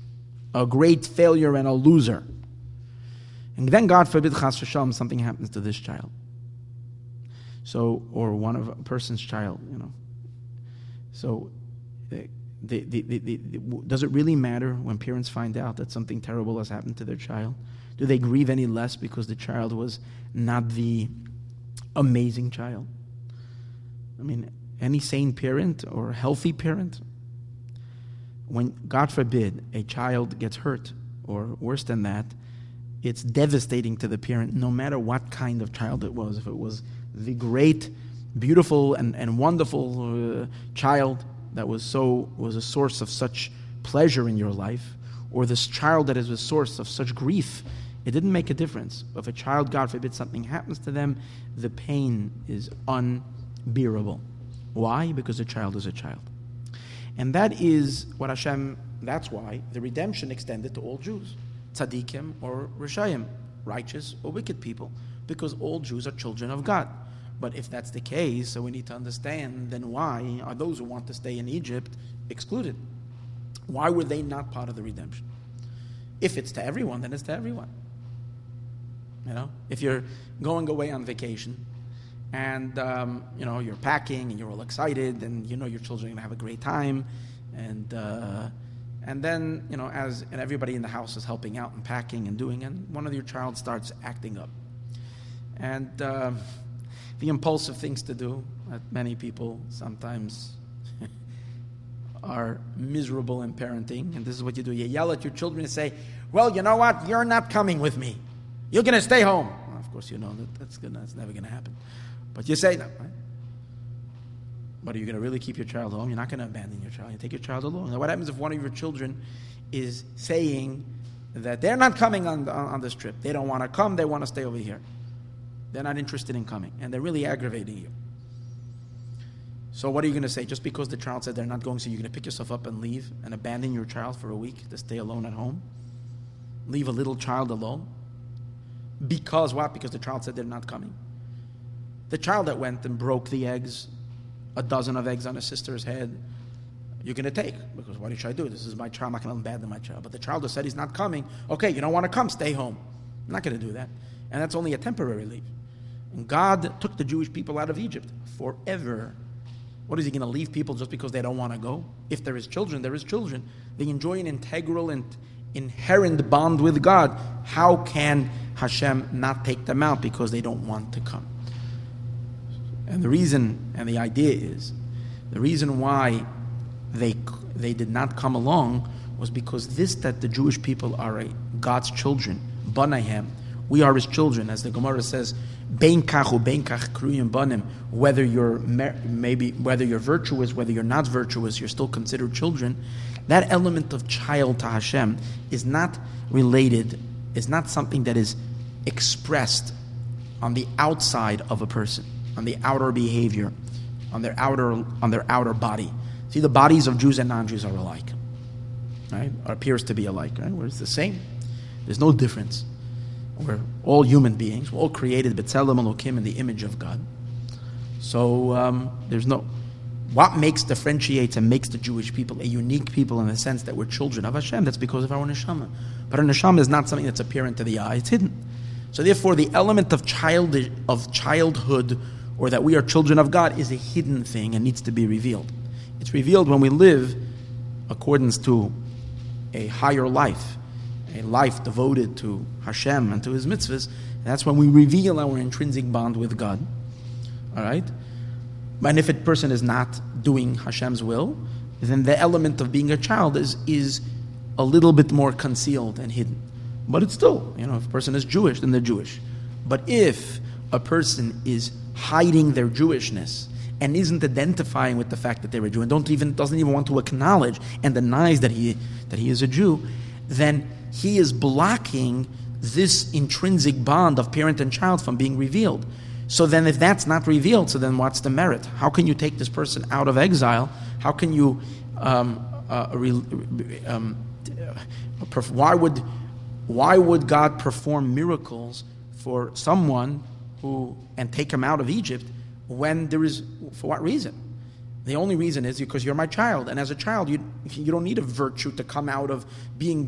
a great failure and a loser. And then, God forbid, chas v'shalom, something happens to this child. So, or one of a person's child, you know. So, the, the, the, the, the, does it really matter when parents find out that something terrible has happened to their child? Do they grieve any less because the child was not the amazing child? I mean, any sane parent or healthy parent, when, God forbid, a child gets hurt, or worse than that, it's devastating to the parent, no matter what kind of child it was. If it was the great, beautiful, and, and wonderful uh, child that was so was a source of such pleasure in your life, or this child that is a source of such grief, it didn't make a difference. If a child, God forbid, something happens to them, the pain is unbearable. Why? Because the child is a child. And that is what Hashem, that's why the redemption extended to all Jews. Tzaddikim or Rishayim, righteous or wicked people, because all Jews are children of God. But if that's the case, so we need to understand, then why are those who want to stay in Egypt excluded? Why were they not part of the redemption? If it's to everyone, then it's to everyone. You know, if you're going away on vacation and, um, you know, you're packing and you're all excited and you know your children are going to have a great time, and uh, and then, you know, as and everybody in the house is helping out and packing and doing, and one of your child starts acting up. And uh, the impulsive things to do that many people sometimes are miserable in parenting, and this is what you do. You yell at your children and say, well, you know what? You're not coming with me. You're going to stay home. Well, of course, you know that that's, gonna, that's never going to happen. But you say that, right? But are you going to really keep your child home? You're not going to abandon your child. You take your child along. Now, what happens if one of your children is saying that they're not coming on, on, on this trip? They don't want to come. They want to stay over here. They're not interested in coming. And they're really aggravating you. So what are you going to say? Just because the child said they're not going, so you're going to pick yourself up and leave and abandon your child for a week to stay alone at home? Leave a little child alone? Because what? Because the child said they're not coming. The child that went and broke the eggs, a dozen of eggs on his sister's head, you're going to take. Because what should I do? This is my child. I'm not going to abandon my child. But the child that said he's not coming, okay, you don't want to come, stay home. I'm not going to do that. And that's only a temporary leave. And God took the Jewish people out of Egypt forever. What is he going to leave people just because they don't want to go? If there is children, there is children. They enjoy an integral and inherent bond with God. How can Hashem not take them out because they don't want to come? And the reason and the idea is, the reason why they they did not come along was because this, that the Jewish people are a, God's children, Banahem, we are his children, as the Gemara says, Bein kach u bein kach kruyim banim. Whether you're maybe whether you're virtuous, whether you're not virtuous, you're still considered children. That element of child to Hashem is not related, is not something that is expressed on the outside of a person, on the outer behavior, on their outer on their outer body. See, the bodies of Jews and non-Jews are alike, right? Or appears to be alike, right? Where it's the same. There's no difference. We're all human beings. We're all created b'tzelem Elokim in the image of God. So um, there's no. What makes differentiates and makes the Jewish people a unique people in the sense that we're children of Hashem? That's because of our neshama. But our neshama is not something that's apparent to the eye; it's hidden. So therefore, the element of child of childhood, or that we are children of God, is a hidden thing and needs to be revealed. It's revealed when we live accordance to a higher life, a life devoted to Hashem and to His mitzvahs. And that's when we reveal our intrinsic bond with God. All right? And if a person is not doing Hashem's will, then the element of being a child is, is a little bit more concealed and hidden. But it's still, you know, if a person is Jewish, then they're Jewish. But if a person is hiding their Jewishness and isn't identifying with the fact that they're a Jew and don't even doesn't even want to acknowledge and denies that he that he is a Jew, then he is blocking this intrinsic bond of parent and child from being revealed. So then if that's not revealed, so then what's the merit? How can you take this person out of exile? How can you, um, uh, re, um, uh, why would why would God perform miracles for someone who, and take him out of Egypt when there is, for what reason? The only reason is because you're my child, and as a child, you you don't need a virtue to come out of being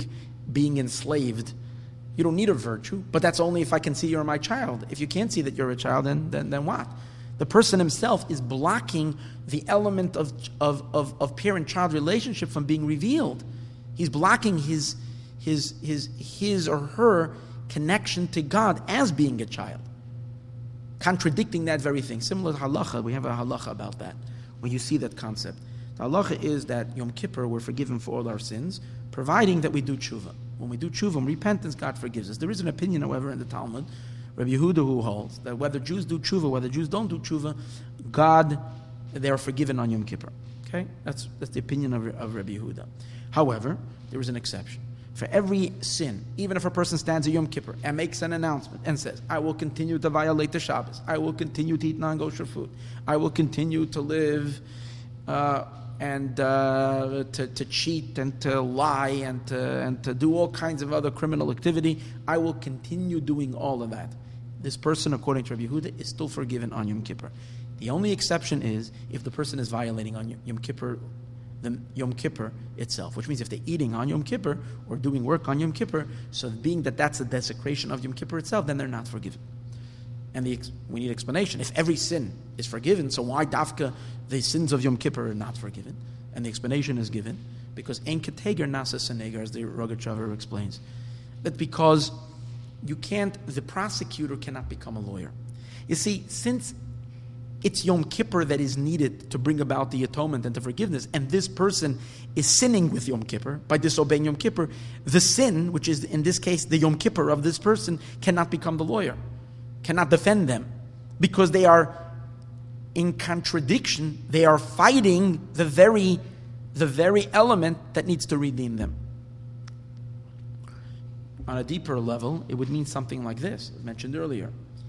being enslaved, you don't need a virtue, but that's only if I can see you're my child. If you can't see that you're a child, then then, then what? The person himself is blocking the element of, of, of, of parent-child relationship from being revealed. He's blocking his, his, his, his or her connection to God as being a child, contradicting that very thing. Similar to halacha, we have a halacha about that, when you see that concept. The halacha is that Yom Kippur, we're forgiven for all our sins, providing that we do tshuva. When we do tshuva, repentance, God forgives us. There is an opinion, however, in the Talmud, Rabbi Yehuda, who holds that whether Jews do tshuva, whether Jews don't do tshuva, God, they are forgiven on Yom Kippur. Okay, that's that's the opinion of, of Rabbi Yehuda. However, there is an exception. For every sin, even if a person stands at Yom Kippur and makes an announcement and says, I will continue to violate the Shabbos, I will continue to eat non-kosher food, I will continue to live uh, and uh, to, to cheat and to lie and to, and to do all kinds of other criminal activity, I will continue doing all of that. This person, according to Rabbi Yehuda, is still forgiven on Yom Kippur. The only exception is if the person is violating on Yom Kippur, the Yom Kippur itself, which means if they're eating on Yom Kippur or doing work on Yom Kippur, so being that that's a desecration of Yom Kippur itself, then they're not forgiven. And the, we need explanation. If every sin is forgiven, so why dafka the sins of Yom Kippur are not forgiven? And the explanation is given because ein keteger nasa senegar, as the Rogatchover explains, that because you can't, the prosecutor cannot become a lawyer. You see, since it's Yom Kippur that is needed to bring about the atonement and the forgiveness, and this person is sinning with Yom Kippur by disobeying Yom Kippur, the sin, which is in this case the Yom Kippur of this person, cannot become the lawyer, cannot defend them, because they are in contradiction. They are fighting the very, the very element that needs to redeem them. On a deeper level, it would mean something like this, as mentioned earlier.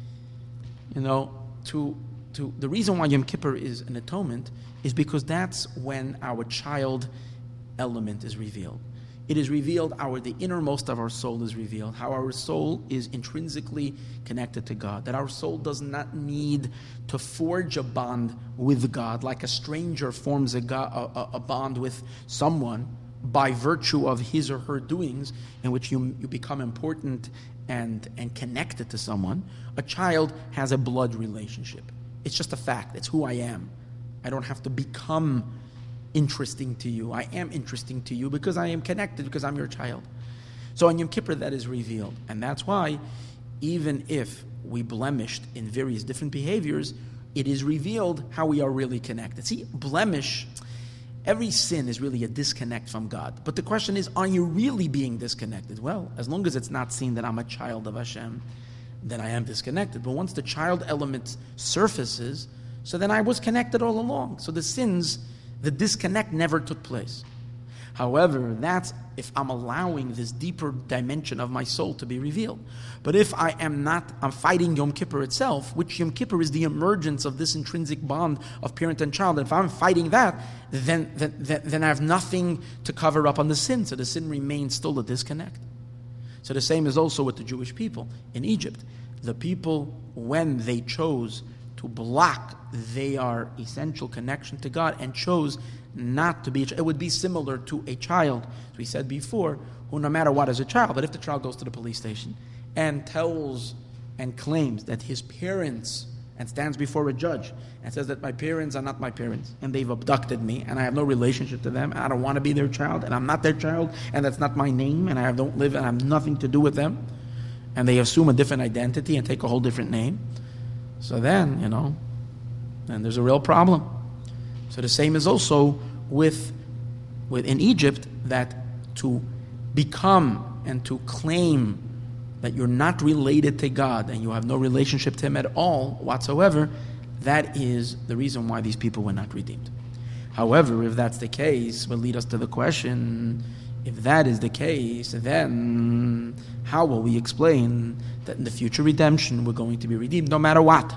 You know, to to the reason why Yom Kippur is an atonement is because that's when our child element is revealed. It is revealed, our the innermost of our soul is revealed, how our soul is intrinsically connected to God, that our soul does not need to forge a bond with God like a stranger forms a, God, a, a bond with someone by virtue of his or her doings, in which you, you become important and, and connected to someone. A child has a blood relationship. It's just a fact. It's who I am. I don't have to become interesting to you. I am interesting to you because I am connected, because I'm your child. So on Yom Kippur, that is revealed. And that's why, even if we blemished in various different behaviors, it is revealed how we are really connected. See, blemish, every sin is really a disconnect from God. But the question is, are you really being disconnected? Well, as long as it's not seen that I'm a child of Hashem, then I am disconnected. But once the child element surfaces, so then I was connected all along. So the sins, the disconnect never took place. However, that's if I'm allowing this deeper dimension of my soul to be revealed. But if I am not, I'm fighting Yom Kippur itself, which Yom Kippur is the emergence of this intrinsic bond of parent and child. And if I'm fighting that, then, then, then, then I have nothing to cover up on the sin. So the sin remains still a disconnect. So the same is also with the Jewish people in Egypt. The people, when they chose to block their essential connection to God and chose not to be, it would be similar to a child, as we said before, who no matter what is a child, but if the child goes to the police station and tells and claims that his parents, and stands before a judge and says that my parents are not my parents and they've abducted me and I have no relationship to them and I don't want to be their child and I'm not their child and that's not my name and I don't live and I have nothing to do with them, and they assume a different identity and take a whole different name, so then, you know, then there's a real problem. So the same is also with, with in Egypt, that to become and to claim that you're not related to God and you have no relationship to Him at all whatsoever, that is the reason why these people were not redeemed. However, if that's the case, will lead us to the question, if that is the case, then how will we explain that in the future redemption we're going to be redeemed no matter what?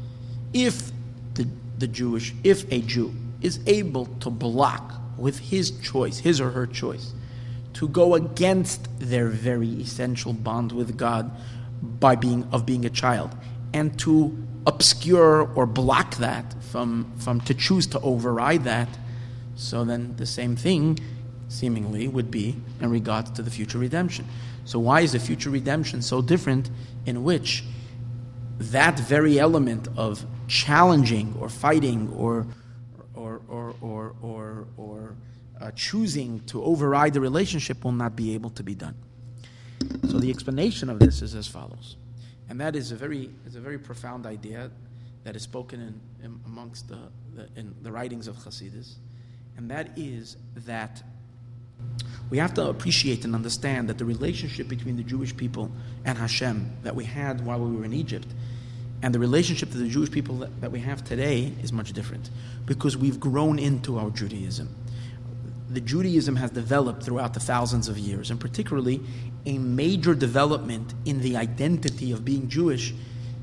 If the, the Jewish, if a Jew is able to block with his choice, his or her choice, to go against their very essential bond with God by being of being a child, and to obscure or block that from, from to choose to override that, so then the same thing, seemingly, would be in regards to the future redemption. So why is the future redemption so different, in which that very element of challenging or fighting or or or or or, or uh, choosing to override the relationship will not be able to be done? So the explanation of this is as follows, and that is a very is a very profound idea that is spoken in, in amongst the, the in the writings of Chassidus, and that is that we have to appreciate and understand that the relationship between the Jewish people and Hashem that we had while we were in Egypt and the relationship to the Jewish people that, that we have today is much different, because we've grown into our Judaism. The Judaism has developed throughout the thousands of years, and particularly a major development in the identity of being Jewish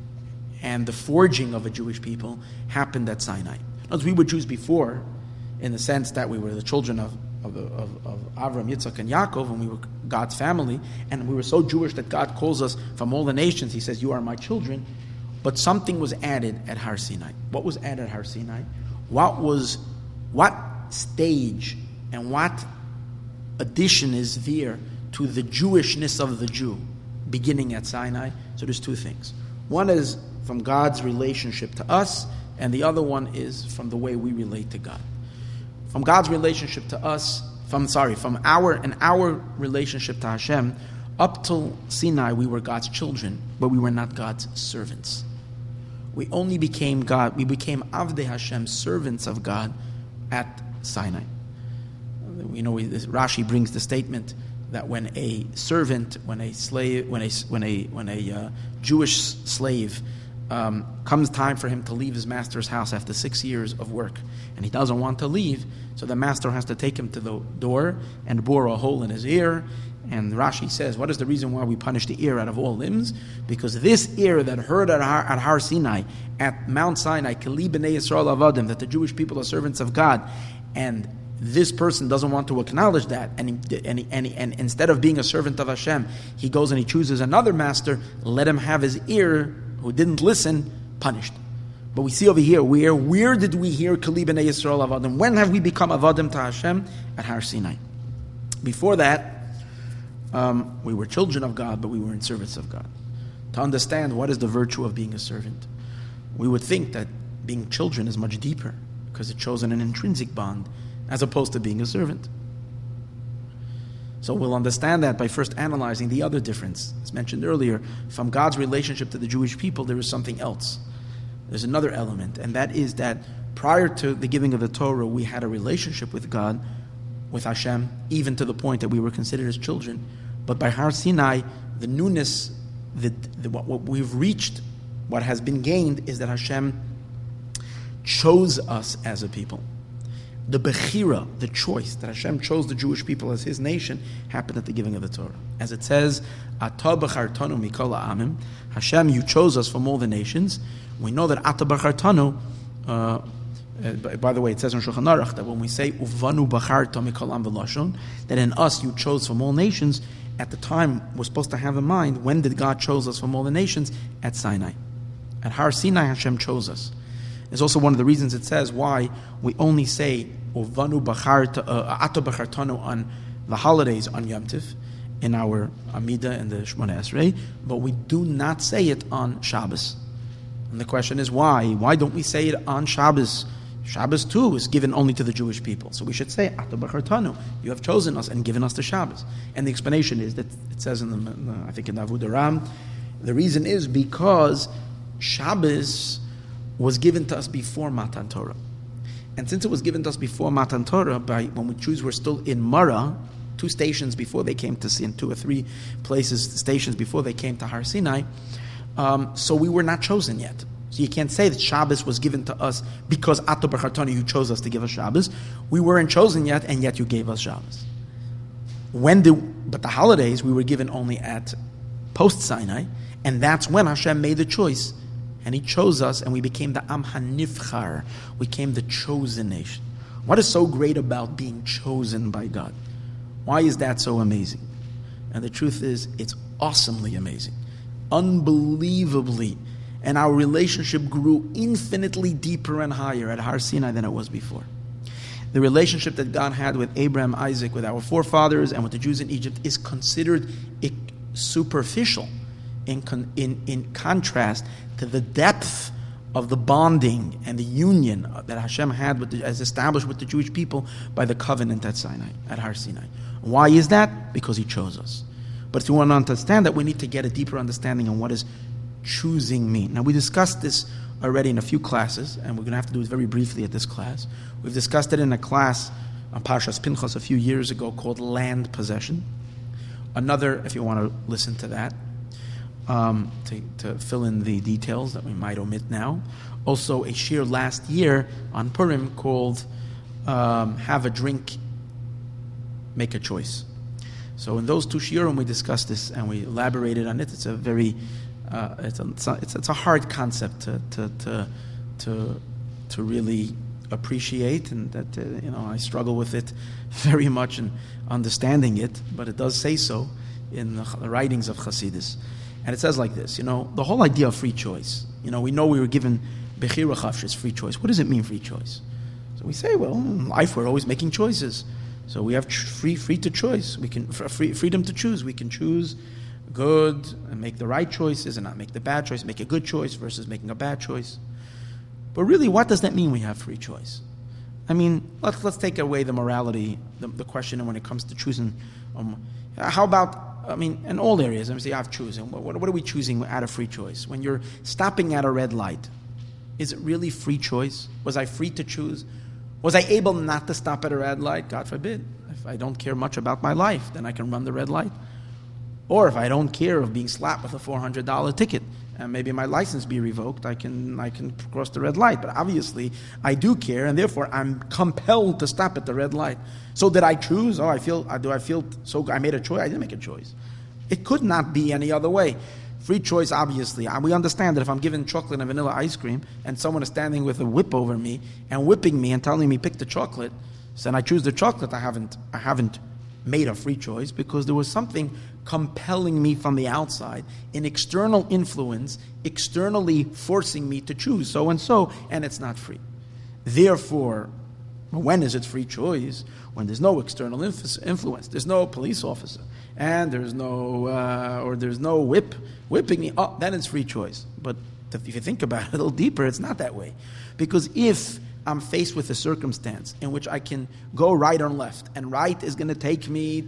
and the forging of a Jewish people happened at Sinai. As we were Jews before, in the sense that we were the children of Of, of, of Avram, Yitzchak, and Yaakov, and we were God's family, and we were so Jewish that God calls us from all the nations. He says, "You are my children." But something was added at Har Sinai. What was added at Har Sinai? What was, what stage and what addition is there to the Jewishness of the Jew beginning at Sinai? So there's two things. One is from God's relationship to us, and the other one is from the way we relate to God. From God's relationship to us, from sorry, from our and our relationship to Hashem, up till Sinai we were God's children, but we were not God's servants. We only became God, we became Avdei Hashem, servants of God, at Sinai. You know, we, this, Rashi brings the statement that when a servant, when a slave, when a when a when a uh, Jewish slave Um, comes time for him to leave his master's house after six years of work, and he doesn't want to leave, so the master has to take him to the door and bore a hole in his ear. And Rashi says, what is the reason why we punish the ear out of all limbs? Because this ear that heard at Har, at Har Sinai, at Mount Sinai, Keli b'nei Yisrael avadim, that the Jewish people are servants of God, and this person doesn't want to acknowledge that, and, he, and, he, and, he, and instead of being a servant of Hashem, he goes and he chooses another master. Let him have his ear, who didn't listen, punished. But we see over here, where where did we hear Keli b'nei Yisrael avadim? When have we become avadim to Hashem? At Har Sinai. Before that, um, we were children of God, but we were in service of God. To understand what is the virtue of being a servant, we would think that being children is much deeper, because it shows an intrinsic bond, as opposed to being a servant. So we'll understand that by first analyzing the other difference. As mentioned earlier, from God's relationship to the Jewish people, there is something else. There's another element, and that is that prior to the giving of the Torah, we had a relationship with God, with Hashem, even to the point that we were considered as children. But by Har Sinai, the newness, the, the, what, what we've reached, what has been gained, is that Hashem chose us as a people. The Bechira, the choice, that Hashem chose the Jewish people as His nation, happened at the giving of the Torah. As it says, Ata b'chartanu mikol ha'amim, Hashem, you chose us from all the nations. We know that Ata b'chartanu, uh, by, by the way, it says in Shulchan Aruch that when we say Uvanu b'charta mikol am v'lashon, that in us you chose from all nations, at the time we're supposed to have in mind, when did God chose us from all the nations? At Sinai. At Har Sinai, Hashem chose us. It's also one of the reasons it says why we only say Uvanu b'charta, uh, Ato b'chartanu on the holidays on Yom Tiv, in our Amidah and the Shemona Esrei, but we do not say it on Shabbos. And the question is why? Why don't we say it on Shabbos? Shabbos too is given only to the Jewish people. So we should say, Ato b'chartanu, you have chosen us and given us the Shabbos. And the explanation is that it says in the, in the I think in the Avodah Ram, the reason is because Shabbos was given to us before Matan Torah. And since it was given to us before Matan Torah, by when we Jews were still in Mara, two stations before they came to Sin, two or three places, stations before they came to Har Sinai, um, so we were not chosen yet. So you can't say that Shabbos was given to us because Ato b'chartanu, you chose us to give us Shabbos. We weren't chosen yet, and yet you gave us Shabbos. When did, but the holidays we were given only at post Sinai, and that's when Hashem made the choice. And He chose us, and we became the Am HaNivchar. We became the chosen nation. What is so great about being chosen by God? Why is that so amazing? And the truth is, it's awesomely amazing. Unbelievably. And our relationship grew infinitely deeper and higher at Har Sinai than it was before. the relationship that God had with Abraham, Isaac, with our forefathers, and with the Jews in Egypt is considered superficial in, con- in, in contrast to the depth of the bonding and the union that Hashem had with the, as established with the Jewish people by the covenant at Sinai, at Har Sinai. Why is that? Because He chose us. But if you want to understand that, we need to get a deeper understanding on what does choosing mean. Now, we discussed this already in a few classes, and we're going to have to do it very briefly at this class. We've discussed it in a class on Parshas Pinchas a few years ago called Land Possession. Another, if you want to listen to that, um, to, to fill in the details that we might omit now. Also, a shir last year on Purim called um, Have a Drink, Make a Choice. So in those two shiurim we discussed this and we elaborated on it. It's a very, uh, it's, a, it's, a, it's, it's a hard concept to to to to, to really appreciate, and that uh, you know I struggle with it very much in understanding it. But it does say so in the, the writings of Chassidus, and it says like this. You know, the whole idea of free choice. You know, we know we were given bechira chafshis, free choice. What does it mean, free choice? So we say, well, in life we're always making choices. So we have free, free to choice. We can free, freedom to choose. We can choose good and make the right choices, and not make the bad choice. Make a good choice versus making a bad choice. But really, what does that mean? We have free choice. I mean, let's let's take away the morality, the, the question, when it comes to choosing. Um, how about? I mean, in all areas, I mean, say, I've chosen. What, what are we choosing out of free choice? When you're stopping at a red light, is it really free choice? Was I free to choose? Was I able not to stop at a red light? God forbid. If I don't care much about my life, then I can run the red light. Or if I don't care of being slapped with a four hundred dollars ticket, and maybe my license be revoked, I can I can cross the red light. But obviously, I do care, and therefore I'm compelled to stop at the red light. So did I choose? Oh, I feel. Do I feel so? I made a choice. I didn't make a choice. It could not be any other way. Free choice, obviously. We understand that if I'm given chocolate and vanilla ice cream and someone is standing with a whip over me and whipping me and telling me pick the chocolate, so then I choose the chocolate, I haven't I haven't made a free choice because there was something compelling me from the outside, an external influence, externally forcing me to choose so and so, and it's not free. Therefore, when is it free choice? When there's no external influence, there's no police officer, and there's no uh, or there's no whip whipping me. Oh, then it's free choice. But if you think about it a little deeper, it's not that way, because if I'm faced with a circumstance in which I can go right or left, and right is going to take me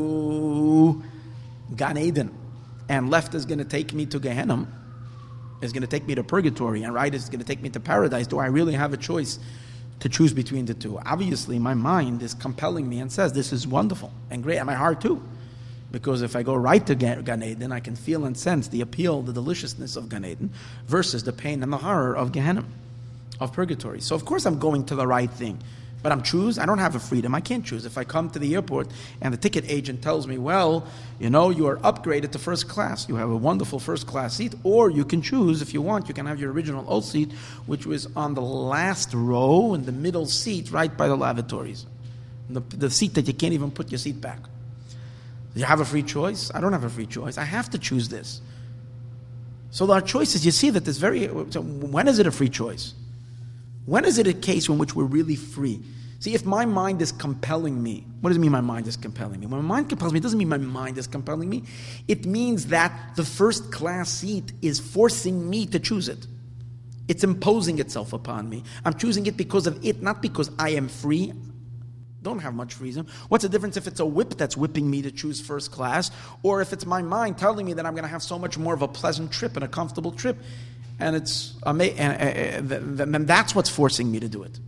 to Gan Eden, and left is going to take me to Gehenna, is going to take me to purgatory, and right is going to take me to paradise, do I really have a choice to choose between the two? Obviously, my mind is compelling me and says, this is wonderful and great, and my heart too. Because if I go right to Gan Eden, I can feel and sense the appeal, the deliciousness of Gan Eden, versus the pain and the horror of Gehenna, of purgatory. So of course I'm going to the right thing. But I'm choose, I don't have a freedom. I can't choose. If I come to the airport and the ticket agent tells me, well, you know, you are upgraded to first class. You have a wonderful first class seat. Or you can choose, if you want, you can have your original old seat, which was on the last row in the middle seat right by the lavatories. The, the seat that you can't even put your seat back. You have a free choice? I don't have a free choice. I have to choose this. So our choices, you see that there's very, so when is it a free choice? When is it a case in which we're really free? See, if my mind is compelling me, what does it mean my mind is compelling me? When my mind compels me, it doesn't mean my mind is compelling me. It means that the first class seat is forcing me to choose it. It's imposing itself upon me. I'm choosing it because of it, not because I am free. Don't have much freedom. What's the difference if it's a whip that's whipping me to choose first class, or if it's my mind telling me that I'm going to have so much more of a pleasant trip and a comfortable trip? And it's amazing, and then that's what's forcing me to do it.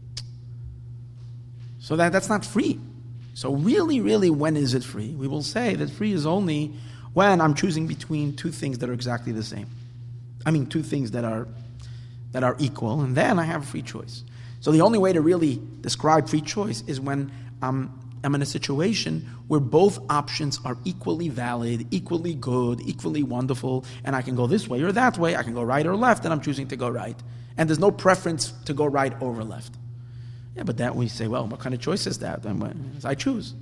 So that that's not free. So really, really, when is it free? We will say that free is only when I'm choosing between two things that are exactly the same. I mean, two things that are that are equal, and then I have a free choice. So the only way to really describe free choice is when I'm I'm in a situation where both options are equally valid, equally good, equally wonderful, and I can go this way or that way, I can go right or left, and I'm choosing to go right. And there's no preference to go right over left. Yeah, but that we say, well, what kind of choice is that? Then I choose.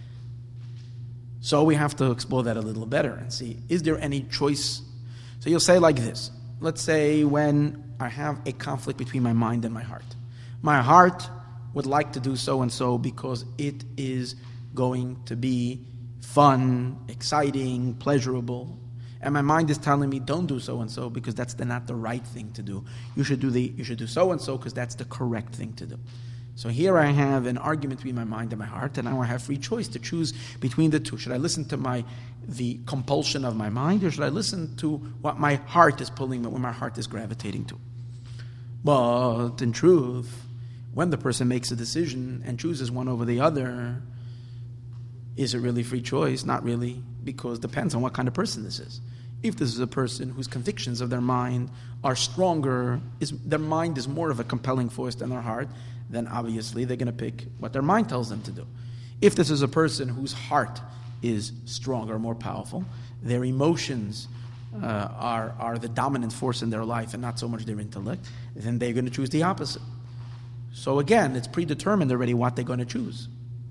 So we have to explore that a little better and see, is there any choice? So you'll say like this. Let's say when I have a conflict between my mind and my heart. My heart would like to do so and so because it is going to be fun, exciting, pleasurable. And my mind is telling me, don't do so and so because that's the, not the right thing to do. You should do the you should do so and so because that's the correct thing to do. So here I have an argument between my mind and my heart, and now I have free choice to choose between the two. Should I listen to my the compulsion of my mind, or should I listen to what my heart is pulling me, what my heart is gravitating to? But in truth, when the person makes a decision and chooses one over the other, is it really free choice? Not really, because it depends on what kind of person this is. If this is a person whose convictions of their mind are stronger, is their mind is more of a compelling force than their heart, then obviously they're going to pick what their mind tells them to do. If this is a person whose heart is stronger, more powerful, their emotions uh, are, are the dominant force in their life and not so much their intellect, then they're going to choose the opposite. So again, it's predetermined already what they're going to choose.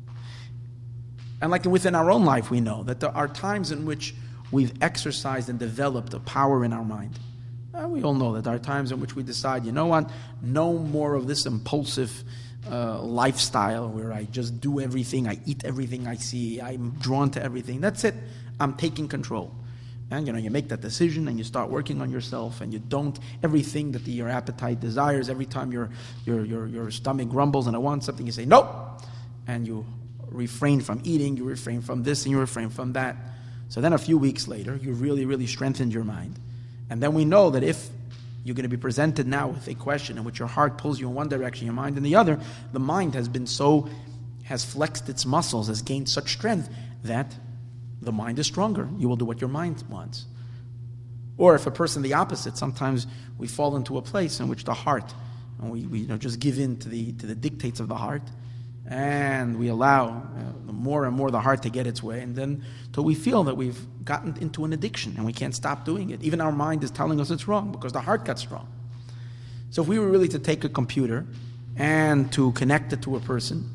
And like within our own life, we know that there are times in which we've exercised and developed a power in our mind. Uh, we all know that there are times in which we decide, you know what, no more of this impulsive uh, lifestyle where I just do everything, I eat everything I see, I'm drawn to everything. That's it. I'm taking control. And you know, you make that decision and you start working on yourself, and you don't everything that the, your appetite desires. Every time your your your your stomach grumbles and I want something, you say nope, and you refrain from eating, you refrain from this, and you refrain from that. So then a few weeks later, you really, really strengthened your mind. And then we know that if you're going to be presented now with a question in which your heart pulls you in one direction, your mind in the other, the mind has been so, has flexed its muscles, has gained such strength that the mind is stronger. You will do what your mind wants. Or if a person the opposite, sometimes we fall into a place in which the heart, and we, we you know, just give in to the to the dictates of the heart, and we allow uh, more and more the heart to get its way, and then till we feel that we've gotten into an addiction and we can't stop doing it. Even our mind is telling us it's wrong because the heart got strong. So if we were really to take a computer and to connect it to a person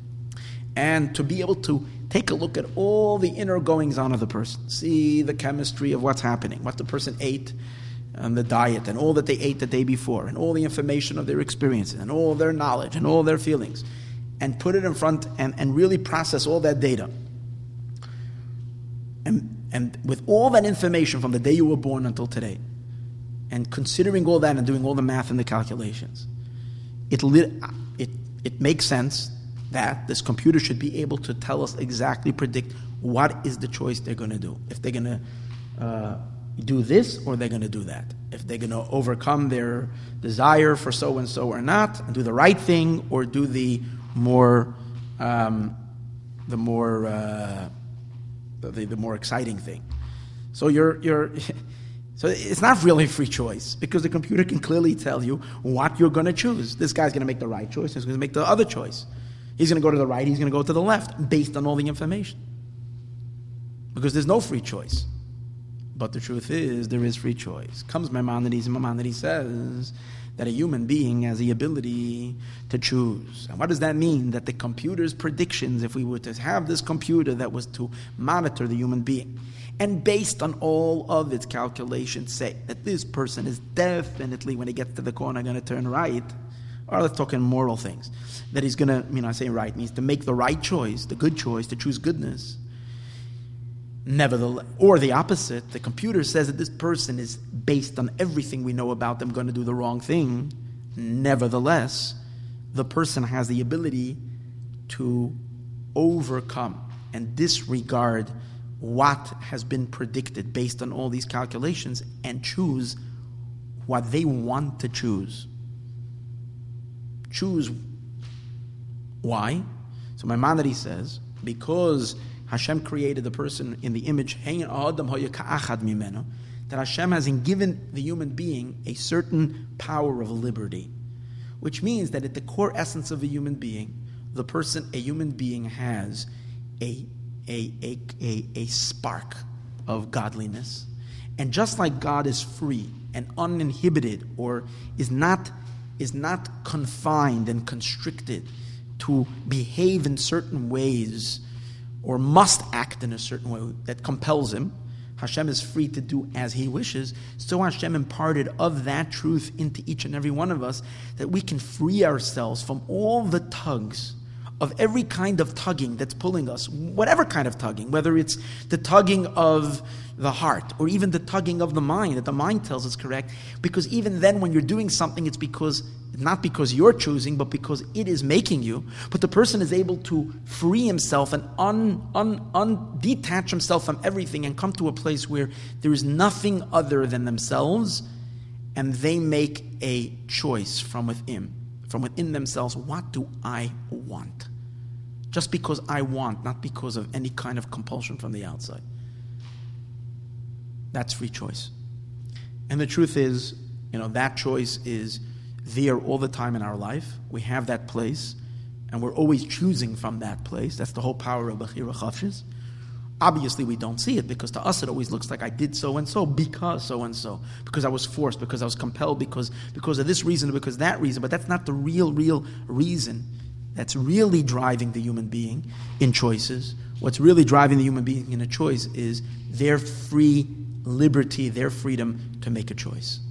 and to be able to take a look at all the inner goings-on of the person, see the chemistry of what's happening, what the person ate, and the diet, and all that they ate the day before, and all the information of their experiences, and all their knowledge, and all their feelings, and put it in front and, and really process all that data. And, and with all that information from the day you were born until today, and considering all that and doing all the math and the calculations, it, it, it makes sense that this computer should be able to tell us exactly, predict what is the choice they're going to do. If they're going to uh, do this or they're going to do that. If they're going to overcome their desire for so-and-so or not, and do the right thing or do the more, um, the more, uh, the, the more exciting thing. So you're, you're, so it's not really free choice because the computer can clearly tell you what you're going to choose. This guy's going to make the right choice. He's going to make the other choice. He's going to go to the right. He's going to go to the left based on all the information. Because there's no free choice. But the truth is, there is free choice. Comes Maimonides, and Maimonides says that a human being has the ability to choose. And what does that mean? That the computer's predictions, if we were to have this computer that was to monitor the human being, and based on all of its calculations say that this person is definitely, when he gets to the corner, going to turn right, or let's talk in moral things, that he's going to, you know, I say right, means to make the right choice, the good choice, to choose goodness. Nevertheless, or the opposite, the computer says that this person is, based on everything we know about them, going to do the wrong thing. Nevertheless, the person has the ability to overcome and disregard what has been predicted based on all these calculations and choose what they want to choose. Choose why? So Maimonides says, because Hashem created the person in the image, that Hashem has given the human being a certain power of liberty, which means that at the core essence of a human being, the person, a human being, has a, a, a, a, a spark of godliness. And just like God is free and uninhibited, or is not, is not confined and constricted to behave in certain ways, or must act in a certain way that compels him, Hashem is free to do as He wishes, so Hashem imparted of that truth into each and every one of us, that we can free ourselves from all the tugs, of every kind of tugging that's pulling us, whatever kind of tugging, whether it's the tugging of the heart or even the tugging of the mind, that the mind tells us correct, because even then when you're doing something, it's because, not because you're choosing, but because it is making you. But the person is able to free himself and un, un, un, detach himself from everything and come to a place where there is nothing other than themselves, and they make a choice from within. From within themselves, what do I want? Just because I want, not because of any kind of compulsion from the outside. That's free choice. And the truth is, you know, that choice is there all the time in our life. We have that place, and we're always choosing from that place. That's the whole power of Bechira Chavshis. Obviously, we don't see it, because to us it always looks like I did so-and-so because so-and-so, because I was forced, because I was compelled, because, because of this reason, because that reason. But that's not the real, real reason that's really driving the human being in choices. What's really driving the human being in a choice is their free liberty, their freedom to make a choice.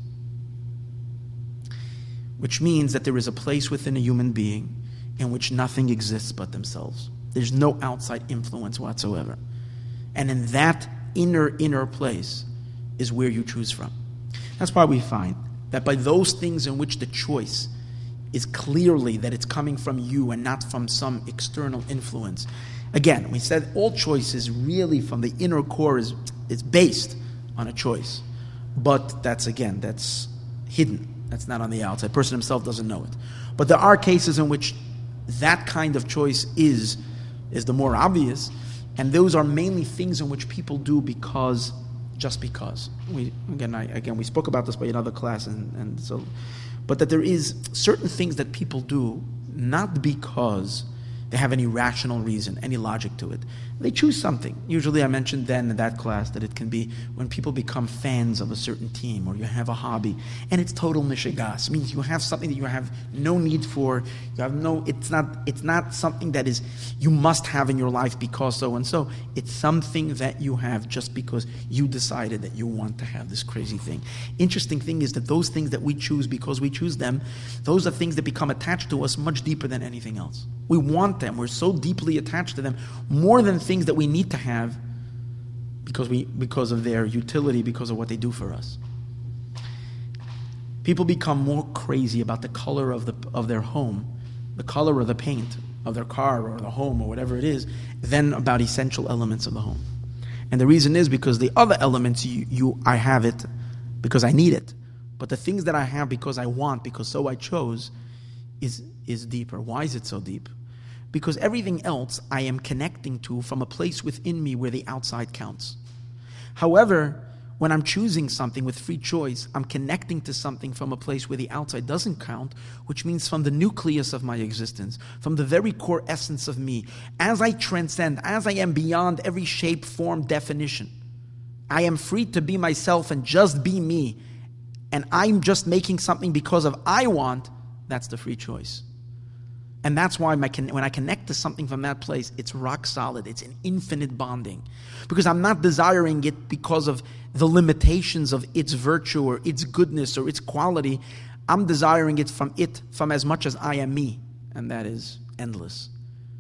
Which means that there is a place within a human being in which nothing exists but themselves. There's no outside influence whatsoever. And in that inner, inner place is where you choose from. That's why we find that by those things in which the choice is clearly that it's coming from you and not from some external influence. Again, we said all choices really from the inner core is, is based on a choice. But that's, again, that's hidden. That's not on the outside. The person himself doesn't know it. But there are cases in which that kind of choice is, is the more obvious. And those are mainly things in which people do because, just because. We again, I, again, we spoke about this by another class, and, and so, but that there is certain things that people do not because they have any rational reason, any logic to it. They choose something. Usually I mentioned then in that class that it can be when people become fans of a certain team, or you have a hobby, and it's total mishigas. It means you have something that you have no need for. You have no, it's not, it's not something that is, you must have in your life because so and so. It's something that you have just because you decided that you want to have this crazy thing. Interesting thing is that those things that we choose because we choose them, those are things that become attached to us much deeper than anything else. We want them. We're so deeply attached to them, more than things that we need to have because we because of their utility, because of what they do for us. People become more crazy about the color of the of their home, the color of the paint of their car or the home or whatever it is, than about essential elements of the home. And the reason is because the other elements, you, you I have it because I need it. But the things that I have because I want, because so I chose, is is deeper. Why is it so deep? Because everything else I am connecting to from a place within me where the outside counts. However, when I'm choosing something with free choice, I'm connecting to something from a place where the outside doesn't count, which means from the nucleus of my existence, from the very core essence of me, as I transcend, as I am beyond every shape, form, definition. I am free to be myself and just be me, and I'm just making something because of I want. That's the free choice. And that's why my, when I connect to something from that place, it's rock solid. It's an infinite bonding. Because I'm not desiring it because of the limitations of its virtue or its goodness or its quality. I'm desiring it from it, from as much as I am me. And that is endless.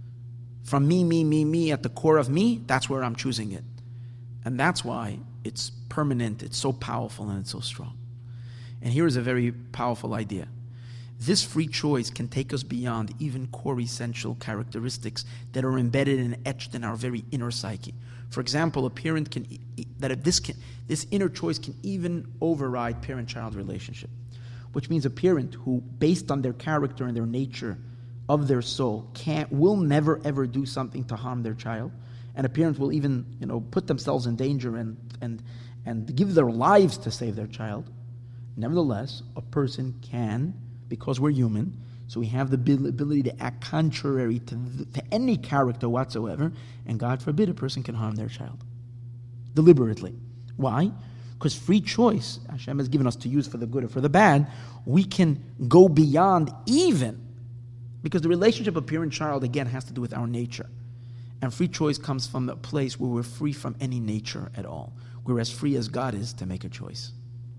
From me, me, me, me, at the core of me, that's where I'm choosing it. And that's why it's permanent, it's so powerful, and it's so strong. And here is a very powerful idea. This free choice can take us beyond even core essential characteristics that are embedded and etched in our very inner psyche. For example, a parent can that this can this inner choice can even override parent-child relationship, which means a parent who, based on their character and their nature of their soul, can't will never ever do something to harm their child, and a parent will even you know put themselves in danger and and and give their lives to save their child. Nevertheless, a person can, because we're human, so we have the ability to act contrary to, to any character whatsoever, and God forbid a person can harm their child. Deliberately. Why? Because free choice, Hashem has given us to use for the good or for the bad, we can go beyond even, because the relationship of parent-child, again, has to do with our nature. And free choice comes from the place where we're free from any nature at all, we're as free as God is to make a choice.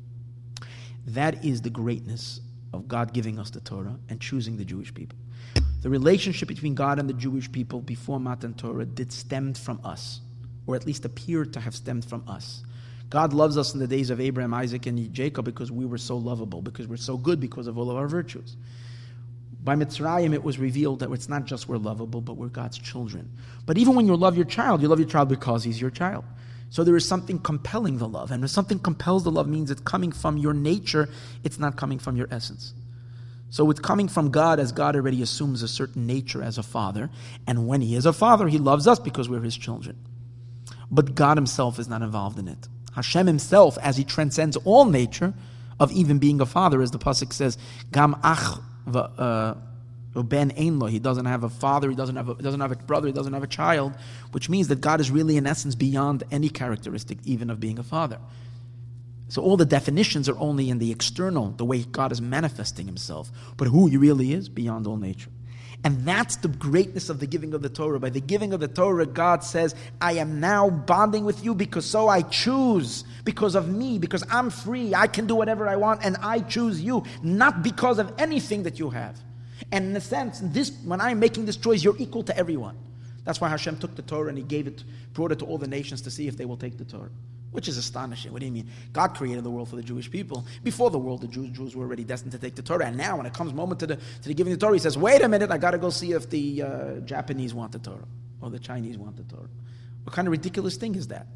That is the greatness of God giving us the Torah and choosing the Jewish people. The relationship between God and the Jewish people before Matan Torah did stemmed from us, or at least appeared to have stemmed from us. God loves us in the days of Abraham, Isaac, and Jacob because we were so lovable, because we're so good, because of all of our virtues. By Mitzrayim, it was revealed that it's not just we're lovable, but we're God's children. But even when you love your child, you love your child because he's your child. So there is something compelling the love. And if something compels the love, means it's coming from your nature, it's not coming from your essence. So it's coming from God, as God already assumes a certain nature as a father. And when he is a father, he loves us because we're his children. But God himself is not involved in it. Hashem himself, as he transcends all nature of even being a father, as the pasuk says, Gam ach ben ein lo. He doesn't have a father, he doesn't have a, doesn't have a brother, he doesn't have a child, which means that God is really in essence beyond any characteristic even of being a father. So all the definitions are only in the external, the way God is manifesting himself. But who he really is, beyond all nature. And that's the greatness of the giving of the Torah. By the giving of the Torah, God says, I am now bonding with you because so I choose, because of me, because I'm free, I can do whatever I want, and I choose you, not because of anything that you have. And in a sense, this, when I'm making this choice, you're equal to everyone. That's why Hashem took the Torah and he gave it, brought it to all the nations to see if they will take the Torah. Which is astonishing. What do you mean? God created the world for the Jewish people. Before the world, the Jews, Jews were already destined to take the Torah. And now, when it comes moment to the to the giving the Torah, he says, wait a minute, I got to go see if the uh, Japanese want the Torah. Or the Chinese want the Torah. What kind of ridiculous thing is that?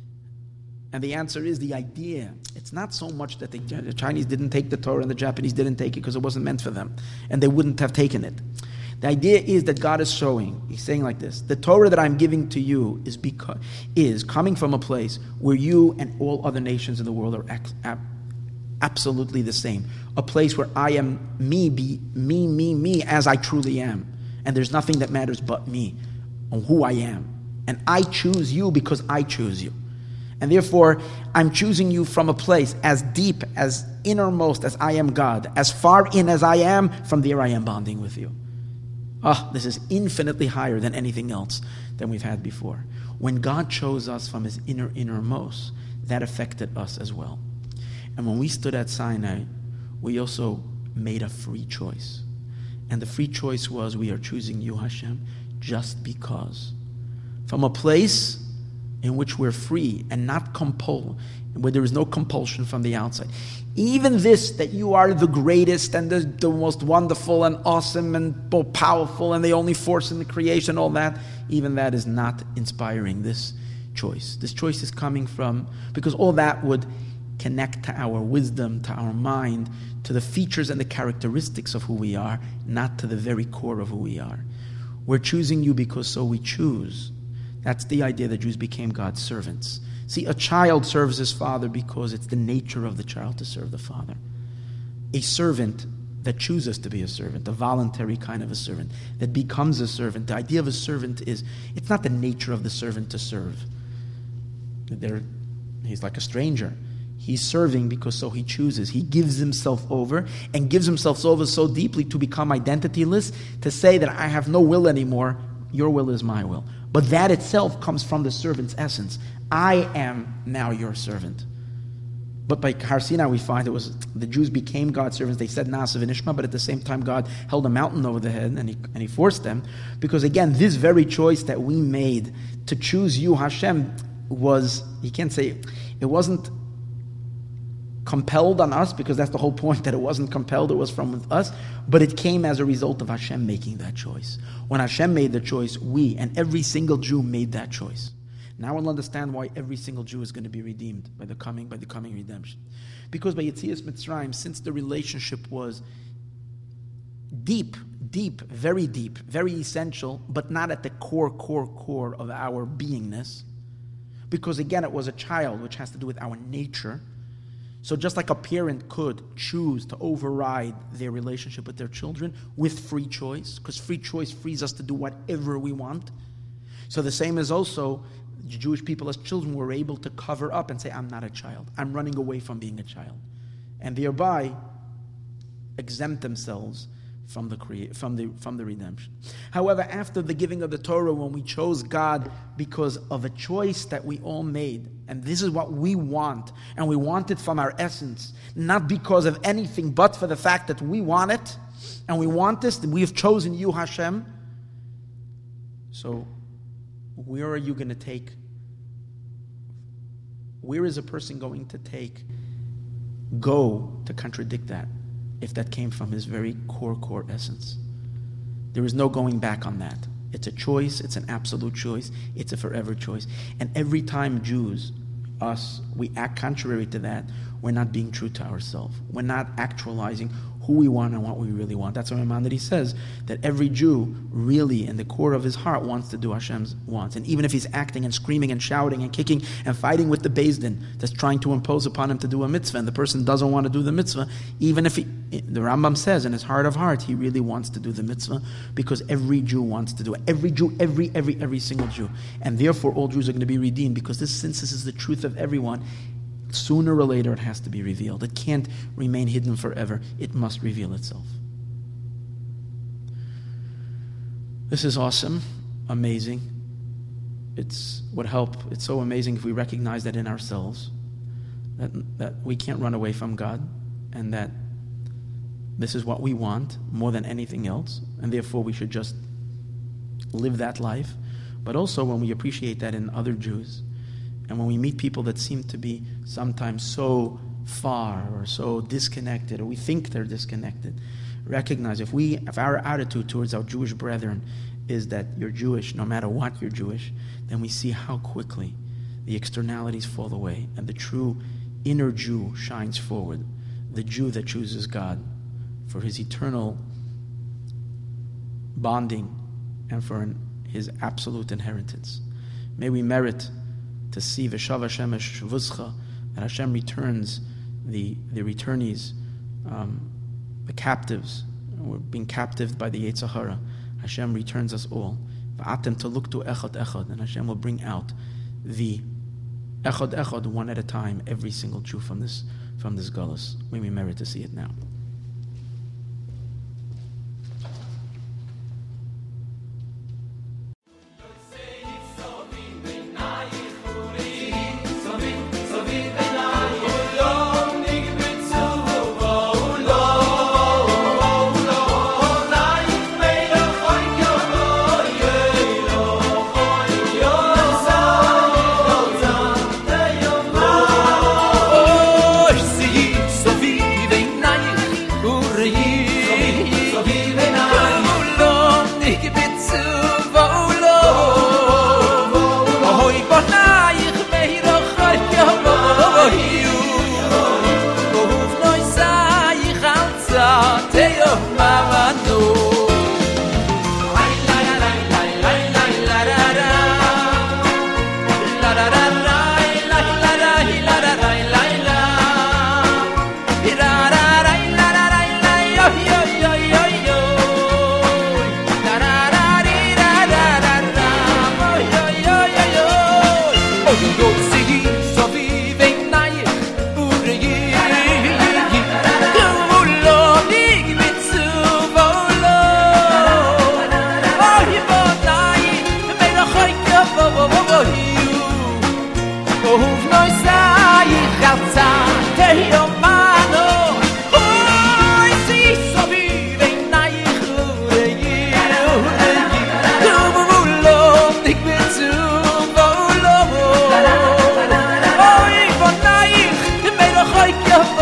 And the answer is the idea. It's not so much that the, the Chinese didn't take the Torah and the Japanese didn't take it because it wasn't meant for them. And they wouldn't have taken it. The idea is that God is showing, he's saying like this, the Torah that I'm giving to you is because, is coming from a place where you and all other nations in the world are ac- ab- absolutely the same. A place where I am me, be me, me, me, as I truly am. And there's nothing that matters but me, and who I am. And I choose you because I choose you. And therefore, I'm choosing you from a place as deep, as innermost as I am God, as far in as I am, from there I am bonding with you. Ah, oh, this is infinitely higher than anything else than we've had before. When God chose us from his inner innermost, that affected us as well. And when we stood at Sinai, we also made a free choice. And the free choice was, we are choosing you, Hashem, just because. From a place in which we're free and not compelled, where there is no compulsion from the outside. Even this, that you are the greatest and the, the most wonderful and awesome and powerful and the only force in the creation, all that, even that is not inspiring this choice. This choice is coming from, because all that would connect to our wisdom, to our mind, to the features and the characteristics of who we are, not to the very core of who we are. We're choosing you because so we choose. That's the idea that Jews became God's servants. See, a child serves his father because it's the nature of the child to serve the father. A servant that chooses to be a servant, a voluntary kind of a servant, that becomes a servant. The idea of a servant is, it's not the nature of the servant to serve. They're, he's like a stranger. He's serving because so he chooses. He gives himself over and gives himself over so deeply to become identityless, to say that I have no will anymore, your will is my will. But that itself comes from the servant's essence. I am now your servant. But by Har Sinai we find it was the Jews became God's servants. They said Na'aseh v'nishma, but at the same time God held a mountain over the head and he, and he forced them. Because again, this very choice that we made to choose you, Hashem, was, you can't say, it wasn't compelled on us, because that's the whole point, that it wasn't compelled, it was from us, but it came as a result of Hashem making that choice. When Hashem made the choice, we and every single Jew made that choice. Now we'll understand why every single Jew is going to be redeemed by the coming, by the coming redemption. Because by Yetzias Mitzrayim, since the relationship was deep, deep, very deep, very essential, but not at the core, core, core of our beingness, because again, it was a child, which has to do with our nature. So just like a parent could choose to override their relationship with their children with free choice, because free choice frees us to do whatever we want. So the same is also, the Jewish people as children were able to cover up and say, I'm not a child. I'm running away from being a child. And thereby exempt themselves from the crea- from the from the redemption. However, after the giving of the Torah, when we chose God because of a choice that we all made, and this is what we want, and we want it from our essence, not because of anything but for the fact that we want it, and we want this, and we have chosen you, Hashem. So, where are you going to take? Where is a person going to take? Go to contradict that, if that came from his very core, core essence. There is no going back on that. It's a choice, it's an absolute choice, it's a forever choice. And every time Jews, us, we act contrary to that, we're not being true to ourselves. We're not actualizing who we want and what we really want. That's why Maimonides says that every Jew really, in the core of his heart, wants to do Hashem's wants. And even if he's acting and screaming and shouting and kicking and fighting with the Beis Din that's trying to impose upon him to do a mitzvah, and the person doesn't want to do the mitzvah, even if he, the Rambam says in his heart of heart, he really wants to do the mitzvah, because every Jew wants to do it. Every Jew, every, every, every single Jew. And therefore all Jews are going to be redeemed, because this, since this is the truth of everyone, sooner or later it has to be revealed. It can't remain hidden forever. It must reveal itself. This is awesome, amazing. It's would help. It's so amazing if we recognize that in ourselves, that, that we can't run away from God, and that this is what we want more than anything else, and therefore we should just live that life. But also when we appreciate that in other Jews, and when we meet people that seem to be sometimes so far or so disconnected, or we think they're disconnected, recognize if we, if our attitude towards our Jewish brethren is that you're Jewish, no matter what you're Jewish, then we see how quickly the externalities fall away and the true inner Jew shines forward. The Jew that chooses God for his eternal bonding and for an, his absolute inheritance. May we merit to see V'shav Hashem es shvuscha, that Hashem returns the the returnees, um, the captives. We're being captived by the Yetzer Hara. Hashem returns us all. V'atem teluktu echad echad, and Hashem will bring out the echad echad, one at a time, every single Jew from this from this galus. May we merit to see it now.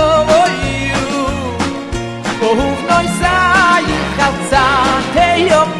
Oh, no, I say,